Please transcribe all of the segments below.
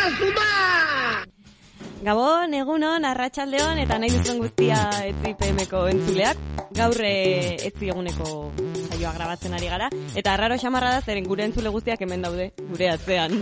Gabon, egunon, arratsaldeon eta nahi duzuen guztia etzi PM-ko entzuleak. Gaur etzi eguneko saioa grabatzen ari gara. Eta arraro xamarra da, zeren gure entzule guztiak hemen daude, gure atzean.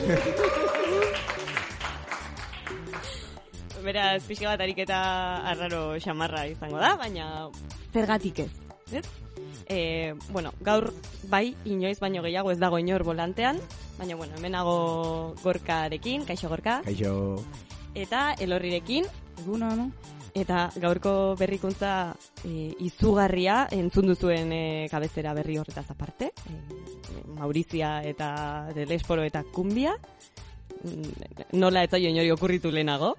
Beraz, pixka bat ariketa arraro xamarra izango da, baina zergatik ez? Bueno, gaur bai, inoiz baino gehiago ez dago inor volantean, baina bueno, hemenago Gorkarekin, kaixo Gorka. Kaixo. Eta Elorrirekin. Egunon. Eta gaurko berrikuntza izugarria entzun duzuen kabezera berri horretaz aparte. Maurizia eta Delesporo eta Kumbia. Nola ez zaio inori okurritu lehenago.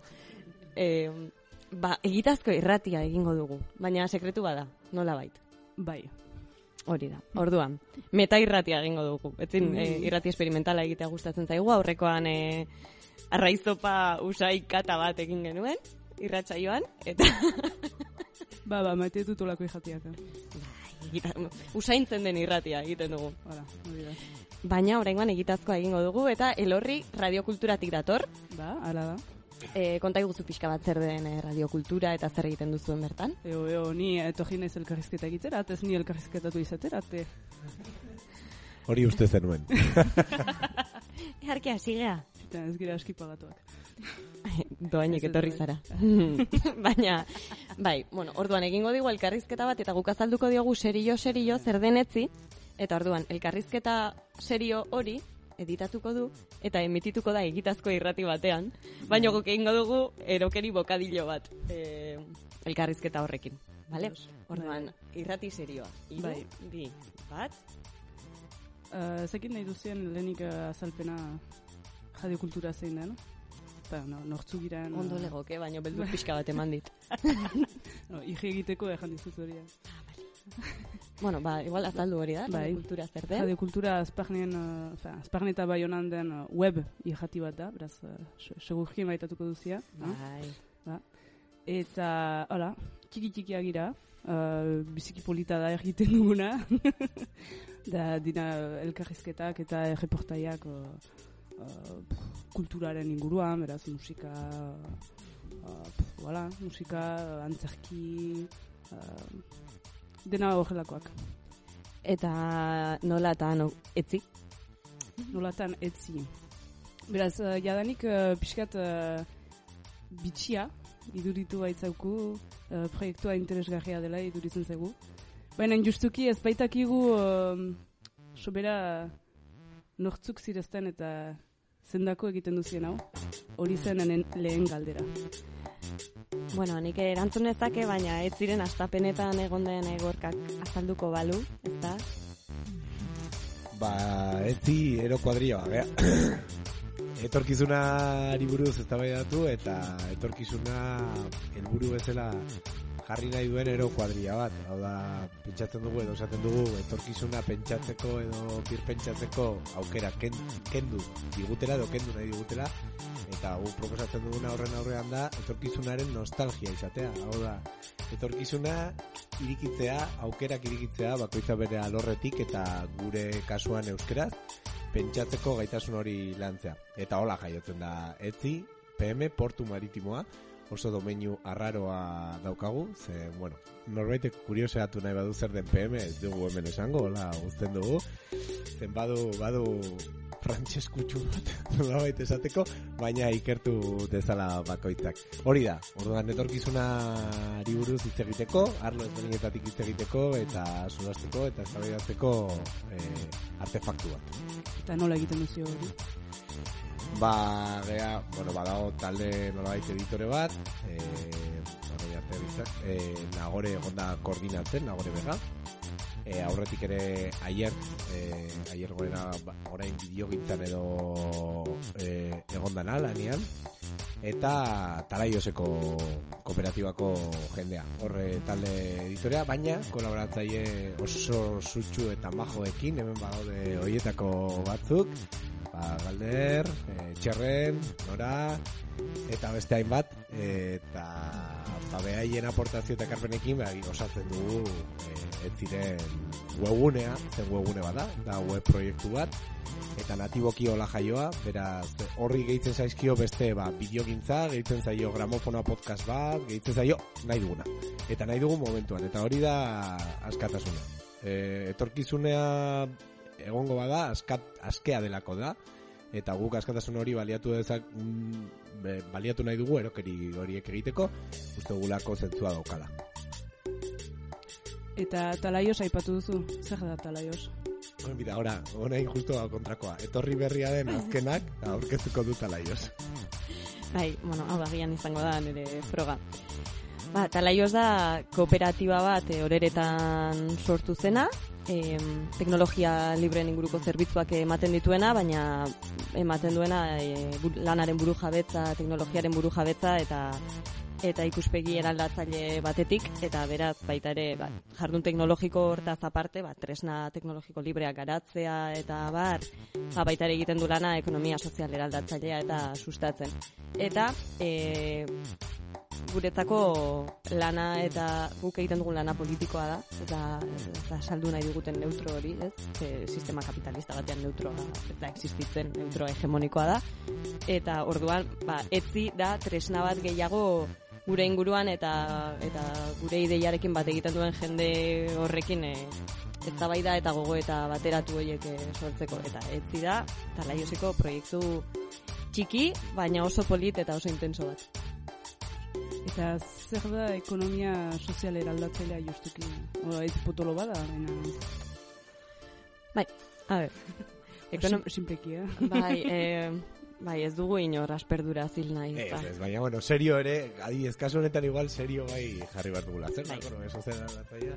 Egitazko irratia egingo dugu, baina sekretu bada, nola bait. Bai. Hori da, orduan. Meta irratia egingo dugu. Etzin irrati experimentala egitea gustatzen zaigu, aurrekoan arraizopa usai kata bat egin genuen, irratsaioan, eta... maite dut olako irratiak. Usaintzen den irratia egiten dugu. Hala, hori da. Baina oraingoan egitazkoa egingo dugu, eta Elorri radiokulturatik dator. Hala da. Konta iguzu pixka bat zer den radiokultura eta zer egiten duzuen bertan? Ni etorri naiz elkarrizketa egiterat, ez ni elkarrizketatu izaterat. Hori uste zenuen. Eharki hasigea. Eta ez gira aski pagatuak. Doainek etorri zara. Baina, bai, bueno, orduan egingo digu elkarrizketa bat eta guk azalduko diogu serio zer den etzi, eta orduan elkarrizketa serio hori editatuko du eta emitituko da egitazko irrati batean, baina guk egingo dugu erokeri bokadillo bat elkarrizketa horrekin, bale? Orduan, irrati serioa. Bai. 2, 1. Zekin nahi duzien lehenik azalpena radiokultura zein da, no? Eta nortzu giran... Ondo legoke, baina beldur pixka bat eman dit. Igi egiteko ejan dizut hori. Bueno, igual azaldu hori da, radiokultura zer den. Radiokultura Azparnen eta Baionan den web irrati bat da, beraz, segurki maitatuko duzia. Bai. Eta, hola, txiki-txikiak gira, biziki polita da egiten duguna, da dina elkarrizketak eta reportaiak kulturaren inguruan, beraz, musika, antzerki, dena horrelakoak. Eta nolatan etzi? Nolatan etzi. Beraz, jadanik pixkat bitxia iduritu baitzauku, proiektua interesgarria dela iduritzen zaigu. Baina justuki ez baitakigu sobera nortzuk zirezten eta zendako egiten duzien hau, hori zen lehen galdera. Bueno, nik erantzun ezake, baina ez ziren astapenetan egon den Gorkak azalduko balu, ez da? Etzi ero kuadrioa, etorkizunari buruz eztabaidatu eta etorkizuna helburu bezala jarri nahi duen ero kuadria bat. Hau da, pentsatzen dugu edo esaten dugu etorkizuna pentsatzeko edo birpentsatzeko aukera kendu digutela edo kendu nahi digutela, eta gu proposatzen duguna horren aurrean da etorkizunaren nostalgia izatea. Hau da, etorkizuna irikitzea, aukerak irikitzea bakoitza bere alorretik eta gure kasuan euskeraz pentsatzeko gaitasun hori lantzea. Eta hola jaiotzen da etzi, PM, Portu Maritimoa, oso domeinu arraroa daukagu, ze, bueno, norbaitek kurioseatu nahi badu zer den PM, ez dugu hemen esango, hola, guzten dugu, zen badu frantxeskutxu bat, nolabait esateko, baina ikertu dezala bakoitzak. Hori da, orduan etorkizunari buruz hitz egiteko, arlo ezberdinetatik hitz egiteko, eta solasteko, eta eztabaidatzeko artefaktu bat. Eta nola egiten duzu hori? Badago talde nolabait editore bat, Nagore egonda koordinatzen, Nagore Bega, aurretik ere aier gorena orain bideogintzan edo egondana lanean, eta Taraioseko kooperatibako jendea, horre talde editorea, baina kolaboratzaile oso sutsu eta majoekin, hemen badaude horietako batzuk, Galder, Txerren, Nora, eta beste hainbat, eta behaien aportazio eta ekarpenekin osatzen dugu ez ziren webgunea, zen webgune bada, da web proiektu bat, eta natiboki hola jaioa, beraz horri gehitzen zaizkio beste bideogintza, gehitzen zaio gramofonoa podcast bat, gehitzen zaio nahi duguna, eta nahi dugun momentuan, eta hori da askatasuna. Etorkizunea egongo bada, askea delako da, eta guk askatasun hori baliatu nahi dugu erokeri horiek egiteko, uste gulako zentzua daukala. Eta Talaios aipatu duzu, zer da Talaios? Bida, orain justo kontrakoa, etorri berria den azkenak, aurkeztuko du Talaios. Bai, bueno, hau agian izango da nire froga. Talaios da kooperatiba bat oreretan sortu zena, teknologia libreen inguruko zerbitzuak ematen dituena, baina ematen duena lanaren burujabetza, teknologiaren burujabetza eta ikuspegi eraldatzaile batetik, eta beraz baita ere jardun teknologiko hortaz aparte, tresna teknologiko libreak garatzea eta baita ere egiten du lana ekonomia sozial eraldatzailea eta sustatzen. Eta guretzako lana eta guk egiten dugun lana politikoa da, eta saldu nahi diguten neutro hori, ez? Sistema kapitalista batean neutroa eta existitzen neutro hegemonikoa da, eta orduan etzi da tresna bat gehiago gure inguruan eta gure ideiarekin bat egiten duen jende horrekin eztabaida eta gogoeta bateratu horiek sortzeko, eta etzi da Talaioseko proiektu txiki, baina oso polit eta oso intenso bat. Eta zer da ekonomia sozial eraldatzailea justuki? Ez potolo bada? Bai, a ber. Simpleki, Bai, ez dugu inor asperdura zil nahi. Ez, baina, bueno, serio ere, adibidez, kasu honetan igual serio jarri bat dugula. Zer da ekonomia sozial eraldatzailea?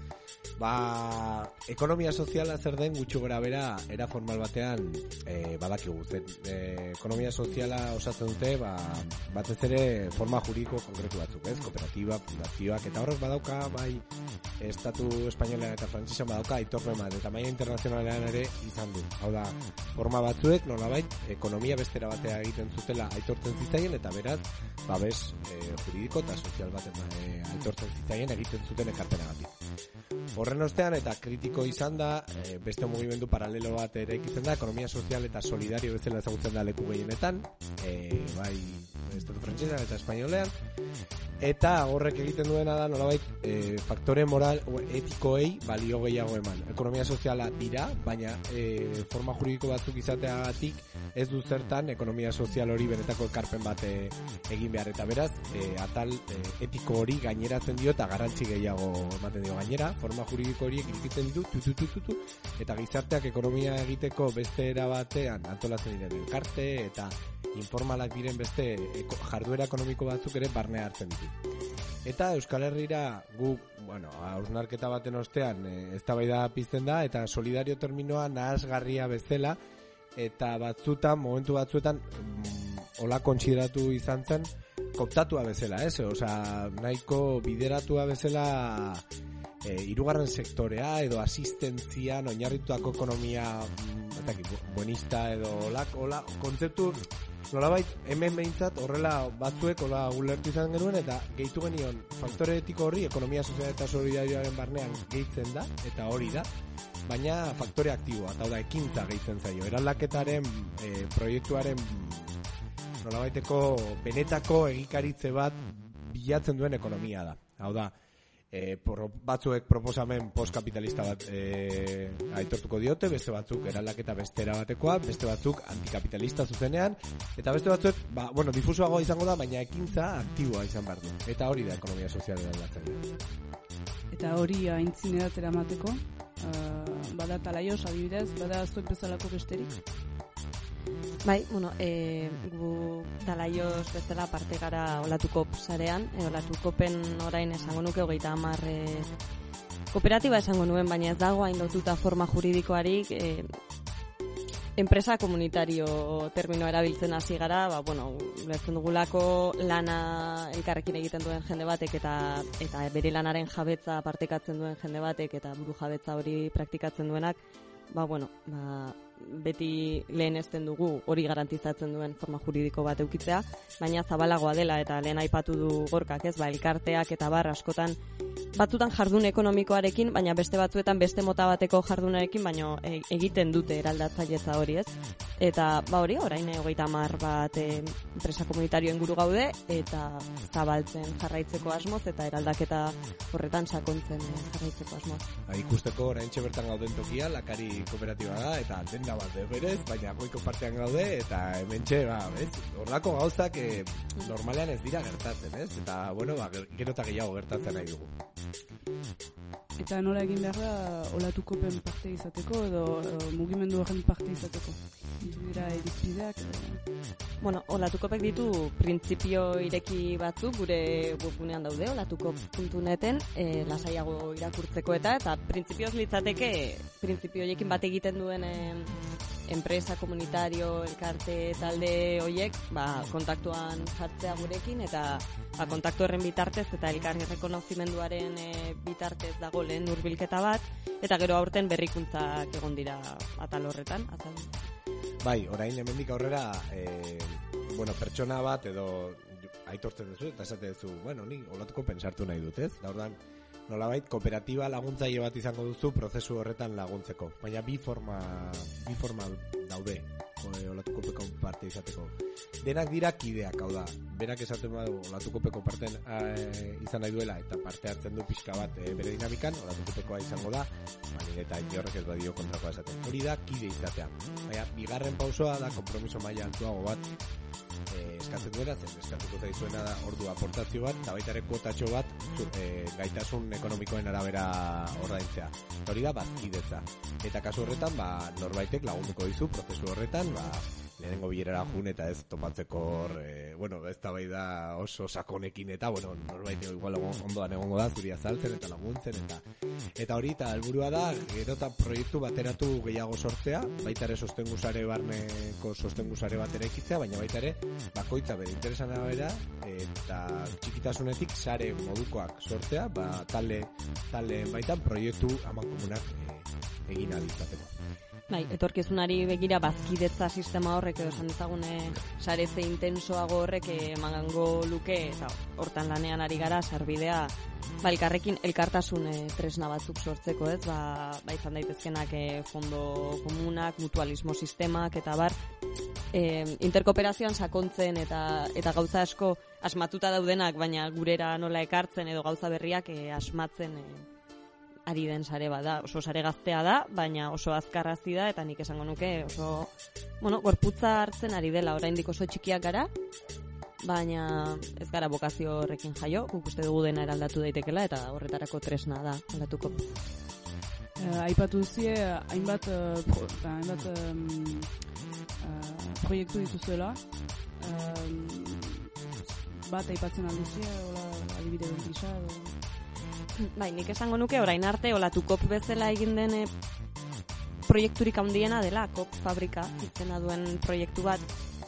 Ekonomia soziala zer den gutxi gora bera era formal batean badakigu. Ekonomia soziala osatzen dute batez ere forma juridiko konkretu batzuk, ez? Kooperatiba, fundazioak, eta horrek badauka, bai, estatu espainolean eta frantzisan badauka aitorpen bat, eta maila internazionalean ere izan du. Hau da, forma batzuek nolabait ekonomia bestera batea egiten zutela aitortzen zitzaien, eta beraz, babes juridiko eta sozial baten aitortzen zitzaien egiten zuten ekarpenagatik. Horren ostean, eta kritiko izan da, beste mugimendu paralelo bat ere ikitzen da, ekonomia sozial eta solidario bezala ezagutzen da leku gehienetan, bai, estatu frantsesan eta espainolean, eta horrek egiten duena da, nolabait, faktore moral etikoei balio gehiago eman. Ekonomia soziala dira, baina forma juridiko batzuk izateagatik ez du zertan ekonomia sozial hori benetako ekarpen bat egin behar, eta beraz, atal etiko hori gaineratzen dio eta garrantzi gehiago ematen dio gainera, forma juridiko horiek egiten ditu, eta gizarteak ekonomia egiteko beste era batean antolatzen diren elkarte eta informalak diren beste jarduera ekonomiko batzuk ere barne hartzen ditu. Eta Euskal Herrira guk, hausnarketa baten ostean eztabaida pizten da, eta solidario terminoa nahasgarria bezala, eta momentu batzuetan hola kontsideratu izan zen kooptatua bezala, ez? Osea, nahiko bideratua bezala hirugarren sektorea edo asistentzian oinarritutako ekonomia buenista edo hola kontzeptu nolabait hemen behintzat horrela batzuek hola ulertu izan genuen, eta gehitu genion faktore etiko horri ekonomia sozial eta solidarioaren barnean gehitzen da, eta hori da, baina faktore aktiboa, eta da ekintza gehitzen zaio, eraldaketaren proiektuaren nolabaiteko benetako egikaritze bat bilatzen duen ekonomia da. Hau da, batzuek proposamen postkapitalista bat aitortuko diote, beste batzuk eraldaketa bestera batekoa, beste batzuk antikapitalista zuzenean, eta beste batzuk, difusoagoa izango da, baina ekintza aktiboa izan behar du. Eta hori da ekonomia sozial eraldatzen. Eta hori aintzinerat eramateko, bada Talaios adibidez, bada zuek bezalako besterik? Bai, gu Talaios bezala parte gara Olatukop sarean, Olatukopen orain esango nuke 30 kooperatiba esango nuen, baina ez dago hain lotuta forma juridikoari, enpresa komunitario terminoa erabiltzen hasi gara, ulertzen dugulako lana elkarrekin egiten duen jende batek eta bere lanaren jabetza partekatzen duen jende batek eta buru jabetza hori praktikatzen duenak, beti lehenesten dugu hori garantizatzen duen forma juridiko bat eukitzea, baina zabalagoa dela eta lehen aipatu du Gorkak, ez, askotan batzutan jardun ekonomikoarekin, baina beste batzuetan beste mota bateko jardunarekin, baina egiten dute eraldatzailetza hori, ez? Eta hori, orain 30 bat enpresa komunitario inguru gaude eta zabaltzen jarraitzeko asmoz eta eraldaketa horretan sakontzen jarraitzeko asmoz. Ikusteko oraintxe bertan gauden tokia Lakari kooperatiba da eta denda bat berez, baina goiko partean gaude eta hementxe, horrelako gauzak normalean ez dira gertatzen, ez? Eta, gero eta gehiago gertatzen nahi dugu. Eta nola egin behar da olatukopen parte izateko edo mugimendu horren parte izateko? Dira irizpideak? Olatukopek ditu printzipio ireki batzuk gure webgunean daude, olatukop.neten, lasaiago irakurtzeko eta printzipioz litzateke printzipio horiekin bat egiten duen enpresa, komunitario, elkarte, talde horiek, kontaktuan jartzea gurekin eta kontaktu horren bitartez eta elkarri rekonozimenduaren bitartez dago lehen hurbilketa bat eta gero aurten berrikuntzak egon dira atal horretan. Orain hemendik aurrera pertsona bat edo aitortzen duzu eta esate duzu, ni olatuko pensartu nahi dut, ez? Da ordan nolabait kooperatiba laguntzaile bat izango duzu prozesu horretan laguntzeko. Baina bi forma daude olatukopeko parte izateko. Denak dira kideak, hau da. Berak esaten badu olatukopeko parten izan nahi duela eta parte hartzen du pixka bat bere dinamikan, olatukopekoa izango da, eta inorrek ez badio kontrakoa esaten. Hori da kide izatea. Baina bigarren pausoa da konpromiso maila altuago bat eskatzen duena, eskatuko zaizuena da ordu aportazio bat, eta baita ere kuotatxo bat gaitasun ekonomikoen arabera ordaintzea. Hori da bazkidetza. Eta kasu horretan, norbaitek lagunduko dizu prozesu horretan, lehenengo bilerara jun eta ez topatzeko ez da bai da oso sakonekin eta, norbait igual ondoan egongo da, zuri azaltzen eta laguntzen eta hori eta helburua da, gero eta proiektu bateratu gehiago sortzea, baita ere barneko sostengu sare bat eraikitzea, baina baita ere bakoitza bere interesan arabera eta txikitasunetik sare modukoak sortzea, talde baitan proiektu amankomunak egin alizateko. Etorkizunari begira bazkidetza sistema horrek edo esan dezagune saretze intensoago horrek emango luke eta hortan lanean ari gara sarbidea elkarrekin elkartasun tresna batzuk sortzeko, ez? Izan daitezkenak fondo komunak, mutualismo sistemak eta interkooperazioan sakontzen eta gauza asko asmatuta daudenak, baina gurera nola ekartzen edo gauza berriak asmatzen ari den sare bat da, oso sare gaztea da, baina oso azkarrazi da, eta nik esango nuke oso, gorputza hartzen ari dela, oraindik oso txikiak gara, baina ez gara bokazio horrekin jaio, guk uste dugu dena eraldatu daitekela, eta horretarako tresna da, aldatuko. Aipatu duzie, hainbat proiektu dituzuela, bat aipatzen alduzie, adibide gisa, nik esango nuke orain arte olatukop bezala egin den proiekturik handiena dela kop fabrika izena duen proiektu bat.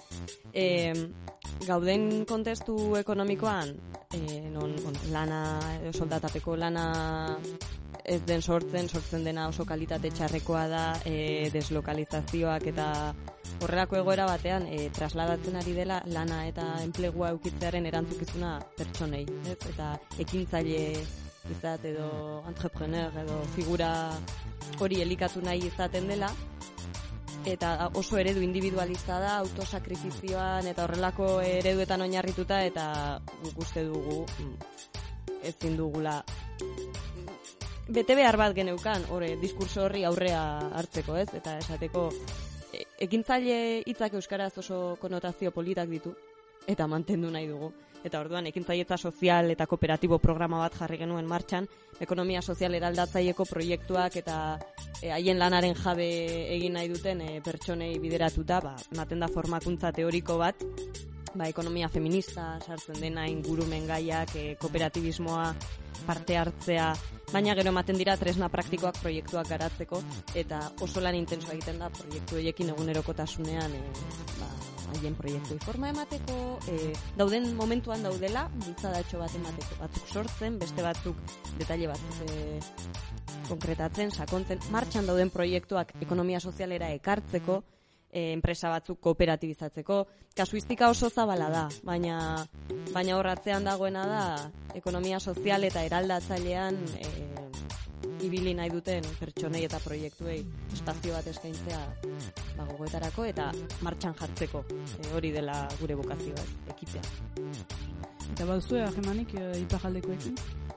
Gauden kontestu ekonomikoan non lana soldatapeko lana ez den sortzen dena oso kalitate txarrekoa da, deslokalizazioak eta horrelako egoera batean trasladatzen ari dela lana eta enplegua eukitzearen erantzukizuna pertsonei, ez? Eta ekintzaile izat edo entrepreneur edo figura hori elikatu nahi izaten dela eta oso eredu individualista da, autosakrifizioan eta horrelako ereduetan oinarrituta eta guk uste dugu ezin dugula bete behar bat geneukan diskurso horri aurrea hartzeko, ez? Eta esateko ekintzaile hitzak euskaraz oso konotazio politak ditu eta mantendu nahi dugu. Eta orduan, ekintzailetza sozial eta kooperatibo programa bat jarri genuen martxan, ekonomia sozial eraldatzaileko proiektuak eta haien lanaren jabe egin nahi duten pertsonei bideratuta, ematen da formakuntza teoriko bat, ekonomia feminista, sartzen dena ingurumen gaiak, kooperatibismoa parte hartzea, baina gero ematen dira tresna praktikoak proiektuak garatzeko, eta oso lan intensoa egiten da proiektu horiekin egunerokotasunean haien proiektu forma emateko, dauden momentuan daudela, bultzadatxo bat emateko, batzuk sortzen, beste batzuk detaile batzuk konkretatzen, sakontzen, martxan dauden proiektuak ekonomia sozialera ekartzeko, enpresa batzuk kooperatibizatzeko, kasuistika oso zabala da, baina horratzean dagoena da ekonomia sozial eta eraldatzailean ibili nahi duten pertsonei eta proiektuei espazio bat eskaintzea gogoetarako eta martxan jartzeko, hori dela gure bokazioa, ekitea. Eta baduzu harremanik iparraldekoekin?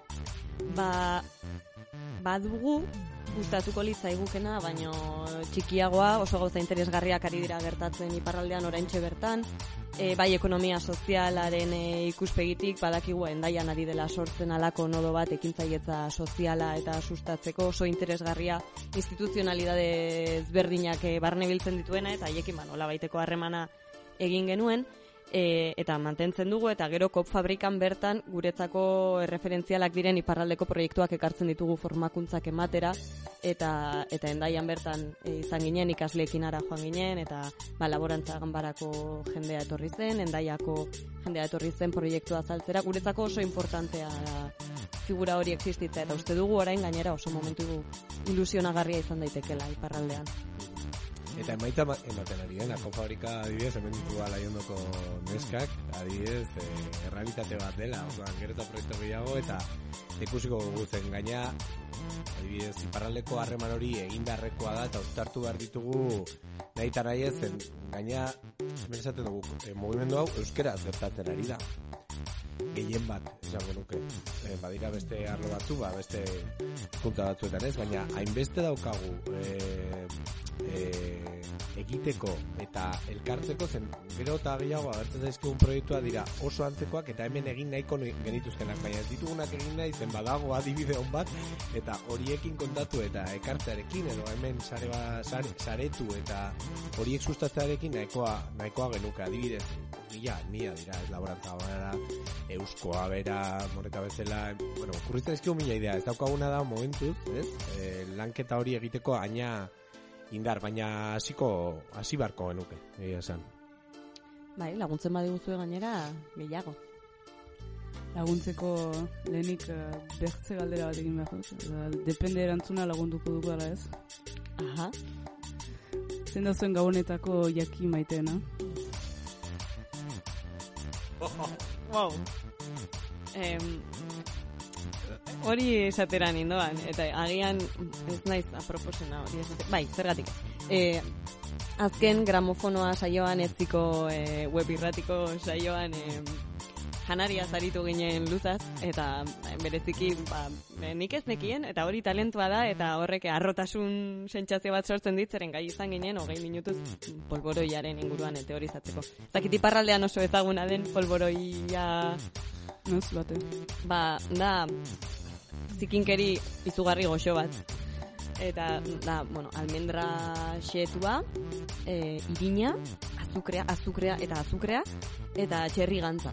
Badugu, gustatuko litzaigukena, baino txikiagoa, oso gauza interesgarriak ari dira gertatzen iparraldean oraintxe bertan, bai ekonomia sozialaren ikuspegitik, badakigu Hendaian ari dela sortzen alako nodo bat ekintzailetza soziala eta sustatzeko, oso interesgarria instituzionalidade ezberdinak barne biltzen dituena, eta haiekin nolabaiteko harremana egin genuen, eta mantentzen dugu, eta gero kop fabrikan bertan guretzako erreferentzialak diren iparraldeko proiektuak ekartzen ditugu formakuntzak ematera, eta Hendaian bertan izan ginen, ikasleekin ara joan ginen, eta laborantza ganbarako jendea etorri zen, Hendaiako jendea etorri zen proiektua azaltzera, guretzako oso importantea figura hori existitzea, eta uste dugu orain gainera oso momentu ilusionagarria izan daitekela iparraldean. Eta emaitza ematen ari den, Kofabrika adibidez, hemen ditu Laiondoko neskak, adibidez, errealitate bat dela, gero eta proiektu gehiago, eta ikusiko guzen gaina, adibidez, iparraldeko harreman hori egindarrekoa da, eta uztartu behar ditugu nahi eta nahi ez, gaina, esaten dugu, mugimendu hau euskera zertatzen ari da. Gehien bat, esango nuke. Badira beste arlo batzu, beste hizkuntza batzuetan ez, baina hainbeste daukagu egiteko eta elkartzeko zen gero eta gehiago agertzen zaizkigun proiektua dira oso antzekoak eta hemen egin nahiko genituzkenak, baina ez ditugunak egin nahi zen badago adibide hon bat eta horiekin kontatu eta ekartzearekin edo hemen saretu eta horiek sustatzearekin nahikoa genuke, adibidez mila dira, ez laborantza gara, euskoa bera, moreta bezala, bueno, kurritzen ezkigu mila idea, ez daukaguna da momentuz, ez? Lanketa hori egiteko aina indar, baina hasi barko genuke, esan. Bai, laguntzen badiguzue gainera, gehiago. Laguntzeko lehenik bertze galdera bat egin behar dut. Depende erantzuna lagunduko dugu ala ez. Aha. Zein da zuen gabonetako jaki maiteena? Wow. Hori esatera nindoan, eta agian ez naiz aproposena hori esatera. Bai, zergatik. Azken gramofonoa saioan eziko web irratiko saioan janaria zaritu ginen luzaz, eta bereziki nik ez nekien, eta hori talentua da, eta horrek arrotasun sentsazio bat sortzen ditzeren gai izan ginen, 20 minutuz polboroiaren inguruan teorizatzeko. Zakit iparraldean oso ezaguna den polboroia... Noz bate? Da, zikinkeri izugarri goxo bat. Eta da, almendra xetua, irina, azukrea eta txerri gantza.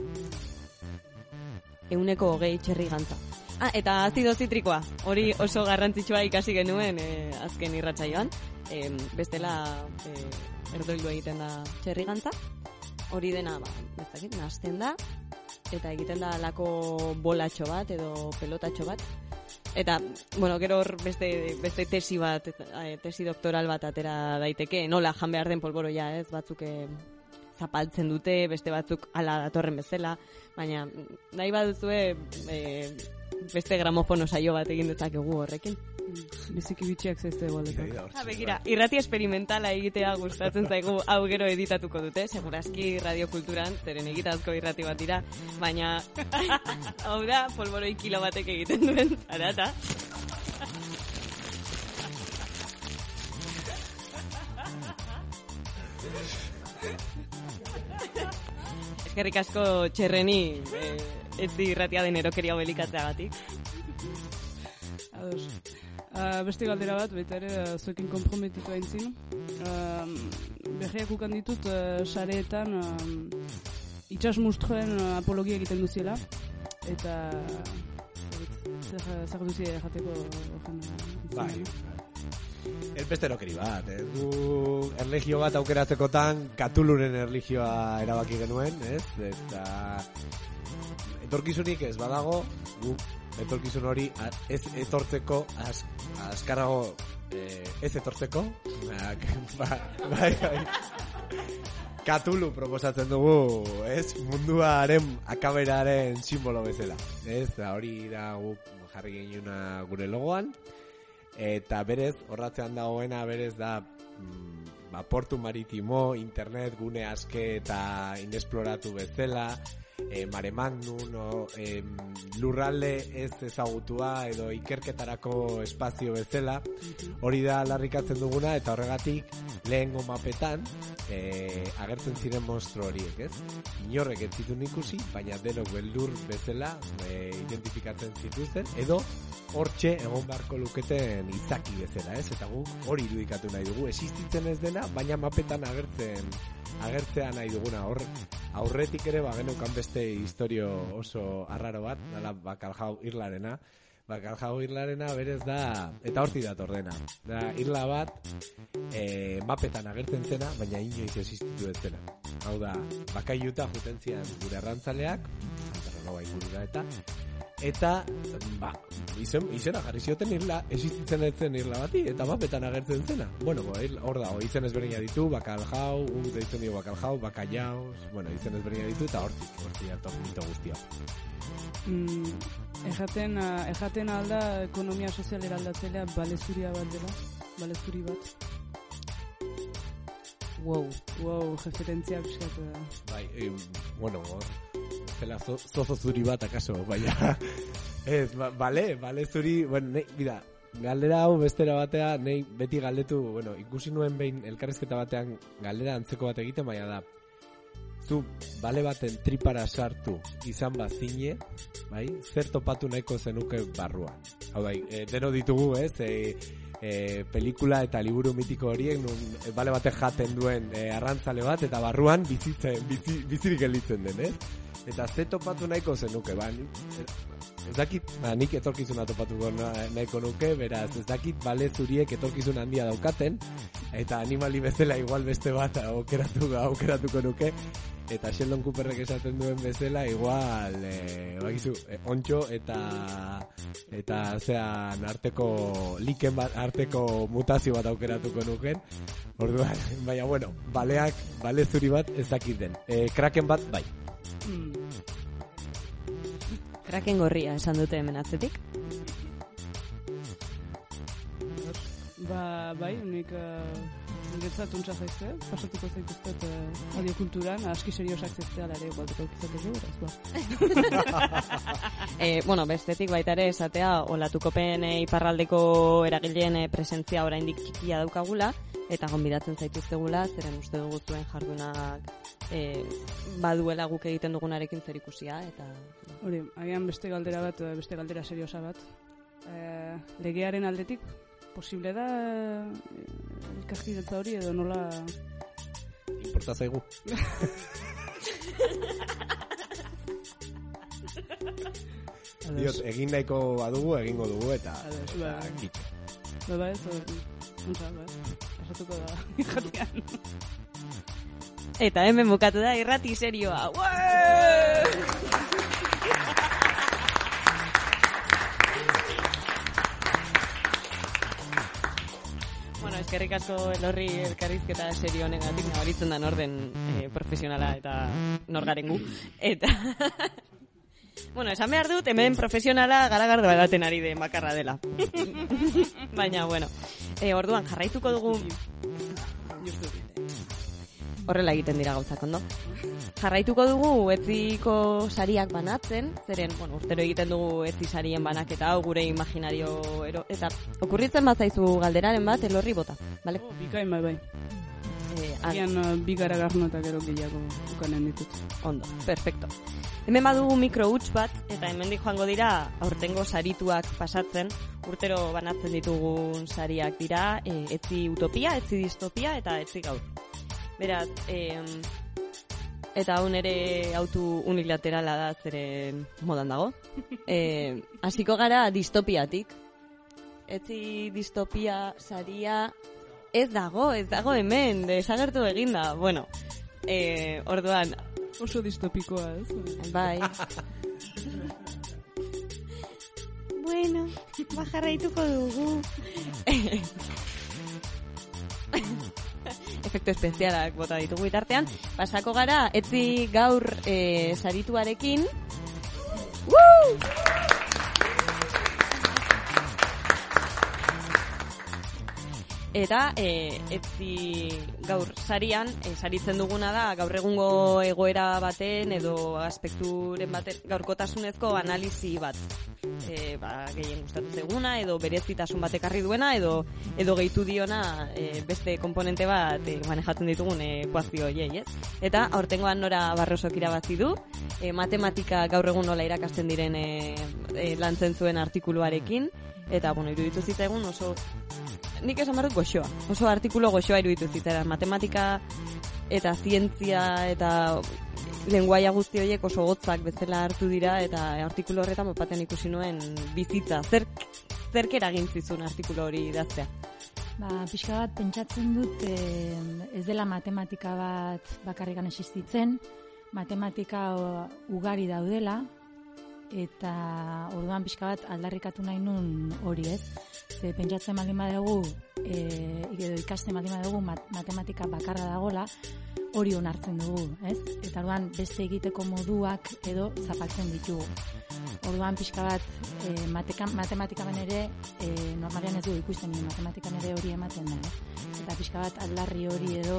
120 txerri gantza. Eta azido zitrikoa, hori oso garrantzitsua ikasi genuen azken irratsaioan. Bestela erdoildu egiten da txerri gantza. Hori dena, nahasten da, eta egiten da alako bolatxo bat edo pelotatxo bat. Eta, gero hor beste tesi doktoral bat atera daiteke, nola jan behar den polboroia, ez, batzuk zapaltzen dute, beste batzuk ala datorren bezala, baina nahi baduzue beste gramofono saio bat egin dezakegu horrekin. Biziki bitxiak zezte boletak. Begira, irrati esperimentala egitea gustatzen zaigu, hau gero editatuko dute, segurazki radiokulturan, zeren egitazko irrati bat dira, baina hau da, polboroi kilo batek egiten duen zarata. Eskerrik asko txerreni, ez di irratia den erokeria belikatzeagatik. Ados. Beste galdera bat, baita ere, zuekin komprometitu aintzin. Berriak ukan ditut, sareetan itxas mustroen apologia egiten duziela. Eta zer duzi jateko Bai. Beste erokeri bat, du erlijio bat aukeratzekotan Katuluren erlijioa erabaki genuen, ez? Eta etorkizunik ez badago, gu etorkizun hori ez etortzeko azkarrago ez etortzeko bai Katulu proposatzen dugu, ez? Munduaren akaberaren simbolo bezala, ez? Hori da gu jarri gehiuna gure logoan. Eta berez, horratzean dagoena berez da portu maritimo, internet, gune aske eta inesploratu bezala, mare magnum, lurralde ez ezagutua edo ikerketarako espazio bezala, hori da aldarrikatzen duguna eta horregatik lehengo mapetan agertzen ziren monstru horiek, ez? Inorrek ez zituen ikusi, baina denok beldur bezala identifikatzen zituzten, edo hortxe egon beharko luketen izaki bezala, ez? Eta guk hori irudikatu nahi dugu, existitzen ez dena, baina mapetan agertzea nahi duguna. Aurretik ere geneukan beste historio oso arraro bat, dala Bakaljao irlarena. Bakaljao irlarena berez da, eta hortik dator dena. Da irla bat mapetan agertzen zena, baina inoiz existitu ez zena. Hau da, bakaiuta juten zian gure arrantzaleak, Santarroa ingurura eta izena jarri zioten irla, existitzen ez zen irla bati, eta mapetan agertzen zena. Bueno, hor dago, izen ezberdina ditu, Bakaljao, deitzen dugu Bakaljao, Bakaiao, bueno, izen ezberdina ditu, eta hortik dator mito guztia. Ejaten alda ekonomia sozialera aldatzelea balezuria bat dela, balezuri bat. Wow, referentzia pixkatu da. Bai, bueno, zela zozo zuri bat akaso, baina ez, bale zuri, bueno, mira, galdera hau bestera batea, nahi beti galdetu, bueno, ikusi nuen behin elkarrizketa batean galdera antzeko bat egiten, baina da, zu bale baten tripara sartu izan bazine, bai, zer topatu nahiko zenuke barruan. Hau da, deno ditugu, ez, pelikula eta liburu mitiko horiek nun bale batek jaten duen arrantzale bat, eta barruan bizirik gelditzen den, ez? Eta ze topatu nahiko zenuke, ez dakit, nik etorkizuna topatuko nahiko nuke, beraz, ez dakit bale zuriek etorkizun handia daukaten, eta animali bezala igual beste bat aukeratuko nuke, eta Sheldon Cooperrek esaten duen bezala, igual, ontxo eta zean arteko liken bat, arteko mutazio bat aukeratuko nuken, orduan, baina, bueno, bale zuri bat ez dakit den. Kraken bat, bai. Kraken gorria esan dute hemen atzetik. Bai, unik niretzat untsa zaizte, pasatuko zaituztet radiokulturan, aski seriosak zeztea lare gualtuko ikizateko, bueno, bestetik baita ere esatea, olatukopen iparraldeko eragileen presentzia oraindik txikia daukagula, eta gonbidatzen zaituztegula, zeren uste dugu zuen jardunak baduela guk egiten dugunarekin zer ikusia, eta... Hori, agian beste galdera seriosa bat. Legearen aldetik, posible da elkarkidetza hori edo nola... Importa zaigu. Diot, egin nahiko badugu, egingo dugu, eta kit. Ba, ez, pasatuko da, jatean. Eta hemen bukatu da irrati serioa. Bueno, eskerrik asko Elorri elkarrizketa serio honegatik nabaritzen da norden profesionala eta norgaren gu. Eta... Bueno, esan behar dut, hemen profesionala garagardo edaten ari den bakarra dela. Baina, bueno, orduan jarraituko dugu... Horrela egiten dira gauzak, ondo? Jarraituko dugu etziko sariak banatzen, zeren, bueno, urtero egiten dugu etzi sarien banaketa hau gure imaginario eta okurritzen bat zaizu galderaren bat, Elorri bota, bale? Bikain bai. Agian bigara garno eta gero gehiago ukanen ditut. Ondo, perfecto. Hemen badugu mikro huts bat, eta hemendik joango dira aurtengo sarituak pasatzen, urtero banatzen ditugun sariak dira, etzi utopia, etzi distopia eta etzi gaur. Beraz, eta hau nere autu unilaterala da, zeren modan dago. Hasiko gara distopiatik. Etzi distopia saria ez dago hemen, desagertu eginda. Bueno, orduan... Oso distopikoa, ez? Bai. Bueno, bajarraituko dugu. Efektu espezialak bota ditugu bitartean. Pasako gara, etzi gaur sarituarekin. Woo! Eta etzi gaur sarian, saritzen duguna da gaur egungo egoera baten edo aspekturen baten gaurkotasunezko analisi bat. Gehien gustatu zeguna edo berezitasun bat ekarri duena edo gehitu diona beste komponente bat manejatzen ditugun ekuazio horiei, ez? Eta aurtengoan Nora Barrosok irabazi du, matematika gaur egun nola irakasten diren lantzen zuen artikuluarekin, eta bueno, iruditu zitzaigun oso, nik esan barut goxoa, oso artikulu goxoa iruditu zitzaigun, matematika eta zientzia eta lenguaia guzti horiek oso gotzak bezala hartu dira, eta artikulu horretan baten ikusi nuen bizitza. Zerk eragin zizun artikulu hori idaztea? Pixka bat pentsatzen dut ez dela matematika bat bakarrikan existitzen, matematika ugari daudela, eta orduan pixka bat aldarrikatu nahi nun hori, ez? Ze pentsatzen baldin badugu, edo ikasten baldin badugu matematika bakarra dagola, hori onartzen dugu, ez? Eta orduan beste egiteko moduak edo zapaltzen ditugu. Orduan pixka bat matematikamen ere normalean ez dugu ikusten, matematikan ere hori ematen da, eta pixka bat aldarri hori edo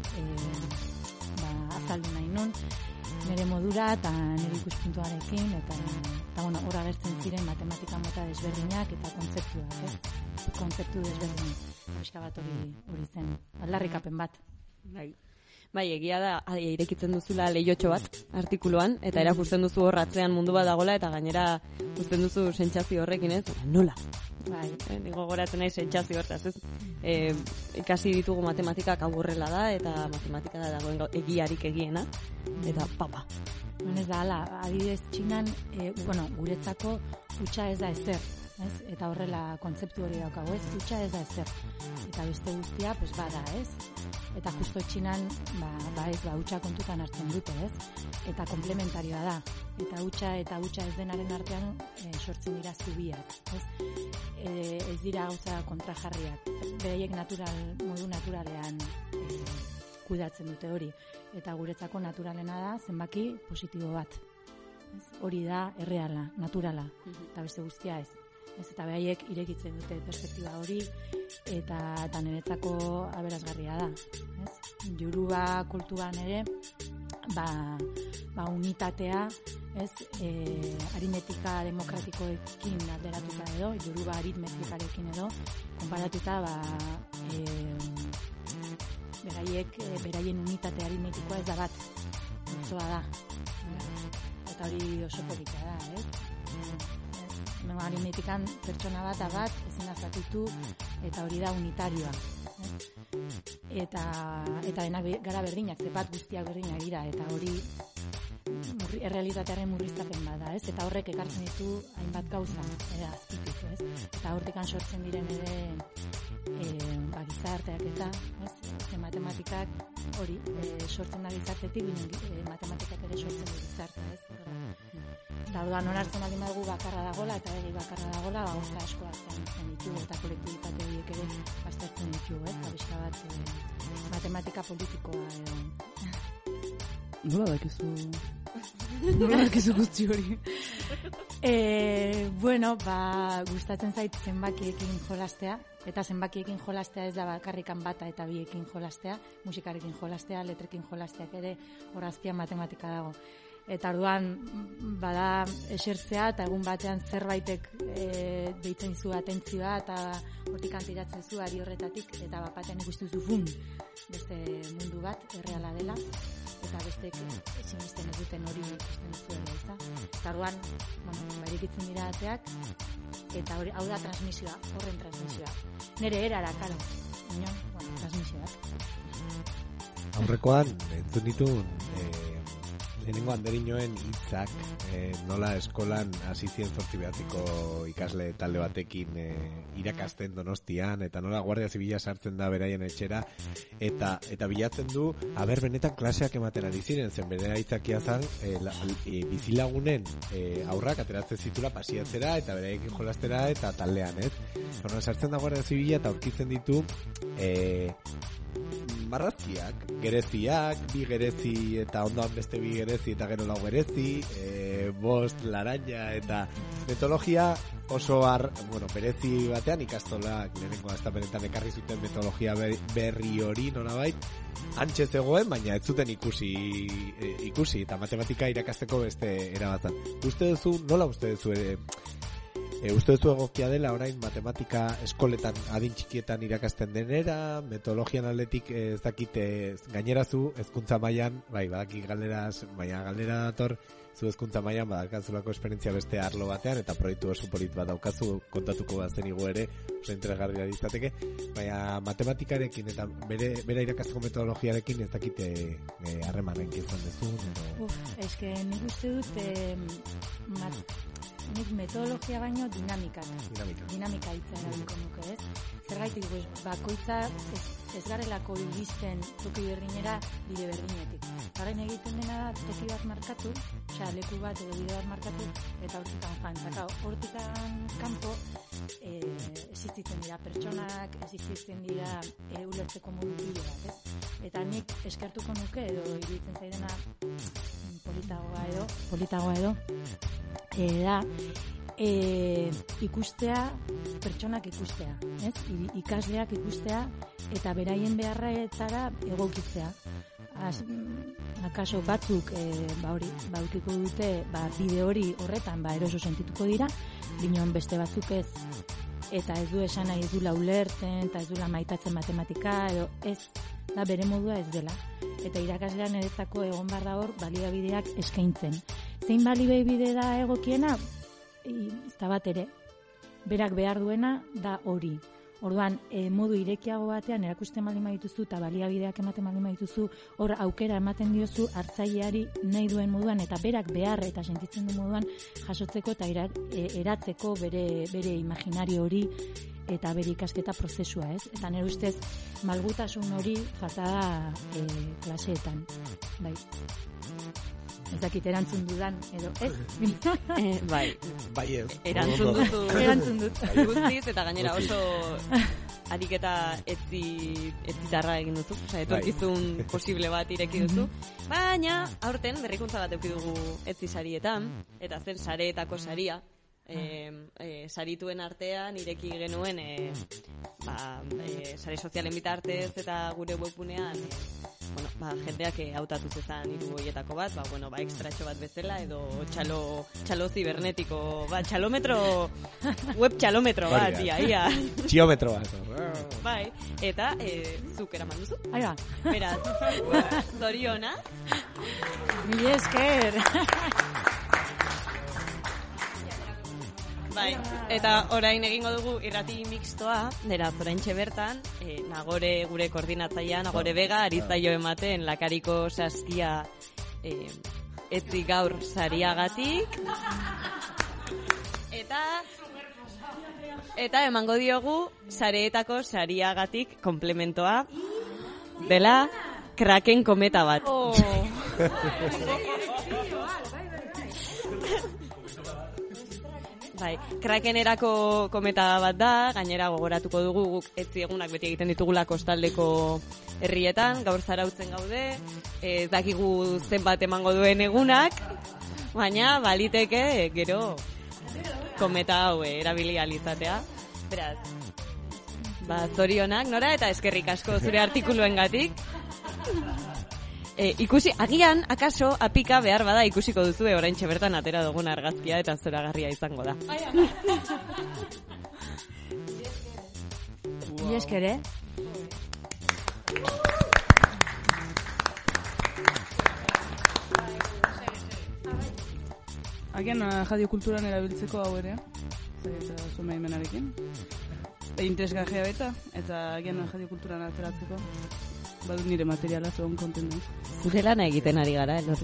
azaldu nahi nun, nire modura eta nire ikuspuntuarekin, eta bueno, hor agertzen ziren matematika mota desberdinak eta kontzeptuak, kontzeptu desberdinak, pixka bat hori zen, aldarrikapen bat. Bai, egia da, irekitzen duzula lehiotxo bat artikuluan, eta erakusten duzu horratzean mundu bat dagola, eta gainera uzten duzu sentsazio horrekin, ez? Nola? Bai, digo goratzen nahi sentsazio hortaz, ez? Ikasi ditugu matematikak aburrela da, eta matematika da dagoen egiarik egiena, eta papa. Ez da, ala, adibidez Txinan, guretzako hutsa ez da ezer. Ez? Eta horrela kontzeptu hori daukagu, ez? Hutsa ez da ezer. Eta beste guztia, pues bada, ez? Eta justo Txinan, hutsa kontutan hartzen dute, ez? Eta komplementarioa da. Eta hutsa ez denaren artean sortzen dira zubiak, ez? Ez dira gauza kontrajarriak. Beraiek modu naturalean kudatzen dute hori. Eta guretzako naturalena da zenbaki positibo bat. Ez? Hori da erreala, naturala. Eta beste guztia ez. Eta behaiek irekitzen dute perspektiba hori, eta niretzako aberasgarria da. Ez? Yoruba kulturan ere, unitatea, ez? Aritmetika demokratikoekin alderatuta edo, Yoruba aritmetikarekin edo, konparatuta, beraien unitate aritmetikoa ez da bat, osoa da. Eta hori oso polita da, ez? Aritmetikan pertsona bat ezin azatitu, eta hori da unitarioa. Eta denak gara berdinak, zepat guztiak berdinak dira, eta hori errealitatearen murriztapen bada, ez? Eta horrek ekartzen ditu hainbat gauza, azpitik, ez? Eta hortikan sortzen diren ere gizarteak eta, ez? Matematikak hori sortzen da gizartetik, matematikak ere sortzen da gizartea, ez? Eta orduan onartzen baldin badugu bakarra dagola eta egi bakarra dagola, gauza asko azten ditugu eta kolektibitate horiek ere aztertzen ditugu, ez? Pixka bat matematika politikoa edo. Nola dakizu guzti hori? Gustatzen zait zenbakiekin jolastea, eta zenbakiekin jolastea ez da bakarrikan bata eta biekin jolastea, musikarekin jolastea, letrekin jolasteak ere horazkian matematika dago. Eta orduan bada esertzea eta egun batean zerbaitek deitzen zu atentzioa eta hortik antiratzen zu ari horretatik eta batean ikustu zu beste mundu bat erreala dela eta bestek sinisten ez duten hori ikusten zuela, ezta? Eta orduan, irekitzen dira ateak eta hau da transmisioa, horren transmisioa. Nere erara, karo, transmisioak. Aurrekoan, entzun ditun lehenengo anderinoen hitzak, nola eskolan hasi zien 8 ikasle talde batekin irakasten Donostian, eta nola Guardia Zibila sartzen da beraien etxera, eta bilatzen du, benetan klaseak ematen ari ziren, zen bere aitzakia zan, bizilagunen aurrak ateratzen zitula pasiatzera, eta beraiekin jolastera, eta taldean, ez? Horren sartzen da Guardia Zibila, eta aurkitzen ditu, marrazkiak, gereziak, 2 gerezi eta ondoan beste 2 gerezi eta gero 4 gerezi, 5 laranja eta metodologia oso berezi batean ikastolak lehenengo astapenetan ekarri zuten metodologia berri hori nolabait antxe zegoen, baina ez zuten ikusi eta matematika irakasteko beste erabatan. Nola uste duzu uste duzu egokia dela orain matematika eskoletan adin txikietan irakasten denera, metodologian aldetik ez dakite gainerazu hezkuntza mailan, bai, badaki galeraz, baina galera dator, zu hezkuntza mailan badakazulako esperientzia beste arlo batean, eta proiektu oso polit bat daukazu, kontatuko bazen igo ere, oso interesgarria izateke, baina matematikarekin eta bera irakasteko metodologiarekin ez dakite harremanen izan dezun. Eske nik uste dut nik metodologia baino dinamika hitza erabiliko nuke, ez? Zergaitik, bakoitza ez garelako iristen toki berdinera bide berdinetik. Orain egiten dena da toki bat markatu, leku bat edo bide bat markatu, eta hortikan joan. Eta hortikan kanpo existitzen dira pertsonak, existitzen dira ulertzeko modu bide bat, ez? Eta nik eskertuko nuke edo iruditzen zaidena politagoa edo da ikustea, pertsonak ikustea, ez? Ikasleak ikustea eta beraien beharretara egokitzea. Akaso batzuk baukiko dute bide hori horretan eroso sentituko dira, binon beste batzuk ez, eta ez du esan nahi ez dula ulertzen eta ez dula maitatzen matematika edo ez da bere modua ez dela, eta irakaslean eretzako egon barra hor baliabideak eskaintzen. Zein baliabide da egokiena? Ez bat ere, berak behar duena da hori. Orduan, modu irekiago batean erakusten baldin badituzu eta baliabideak ematen baldin badituzu, hor aukera ematen diozu hartzaileari nahi duen moduan eta berak behar eta sentitzen du moduan jasotzeko eta eratzeko bere imaginario hori eta bere ikasketa prozesua, ez? Eta nire ustez malgutasun hori falta da klaseetan. Bai. Ez dakit erantzun dudan, edo ez? Bai, ez. Erantzun dut. Guztiz, eta gainera oso ariketa etzitarra egin duzu. Osa, etorkizun posible bat ireki duzu. Baina, aurten berrikuntza bat eduki dugu etzisarietan, eta zen sareetako saria. Sarituen artean ireki genuen sare sozialen bitartez eta gure webgunean jendeak hautatu zezan 3 horietako bat, ekstratxo bat bezala edo txalo zibernetiko web txalometro bat, ia. Txiometro bat. Bai, eta zuk eraman duzu. Aiba. Beraz, zoriona. Mila esker. Bai, eta orain egingo dugu irrati mixtoa, beraz oraintxe bertan, Nagore gure koordinatzailea, Nagore Vega, ari zaio ematen lakariko saskia etzi gaur sariagatik. Eta emango diogu sareetako sariagatik komplementoa dela Kraken kometa bat. Bai, Krakenerako kometa bat da, gainera gogoratuko dugu guk etzi egunak beti egiten ditugula kostaldeko herrietan, gaur zarautzen gaude, ez dakigu zenbat emango duen egunak, baina baliteke gero kometa hau erabili alizatea. Beraz, zorionak, Nora, eta eskerrik asko zure artikuluengatik. Ikusi, agian, akaso, apika behar bada ikusiko duzu oraintxe bertan atera dugun argazkia eta zoragarria izango da. Mila esker, Agian jadio kulturan erabiltzeko hau ere, zuma imenarekin. Interesgarria beta, eta agian jadio kulturan ateratzeko. Badu nire materiala zegoen kontendu. Zure lana egiten ari gara, Elorri.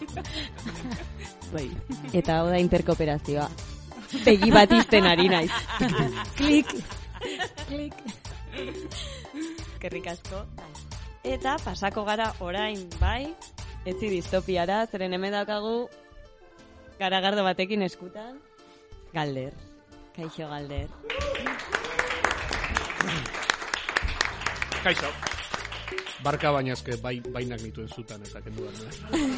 Bai. Eta hau da interkooperazioa. Begi bat izten ari naiz. Klik. Klik. Eskerrik asko. Eta pasako gara orain, bai, etzi distopiara, zeren hemen daukagu garagardo batekin eskutan. Galder. Kaixo, Galder. Kaixo. Barka baina eske bainak nituen zutan eta kendu behar.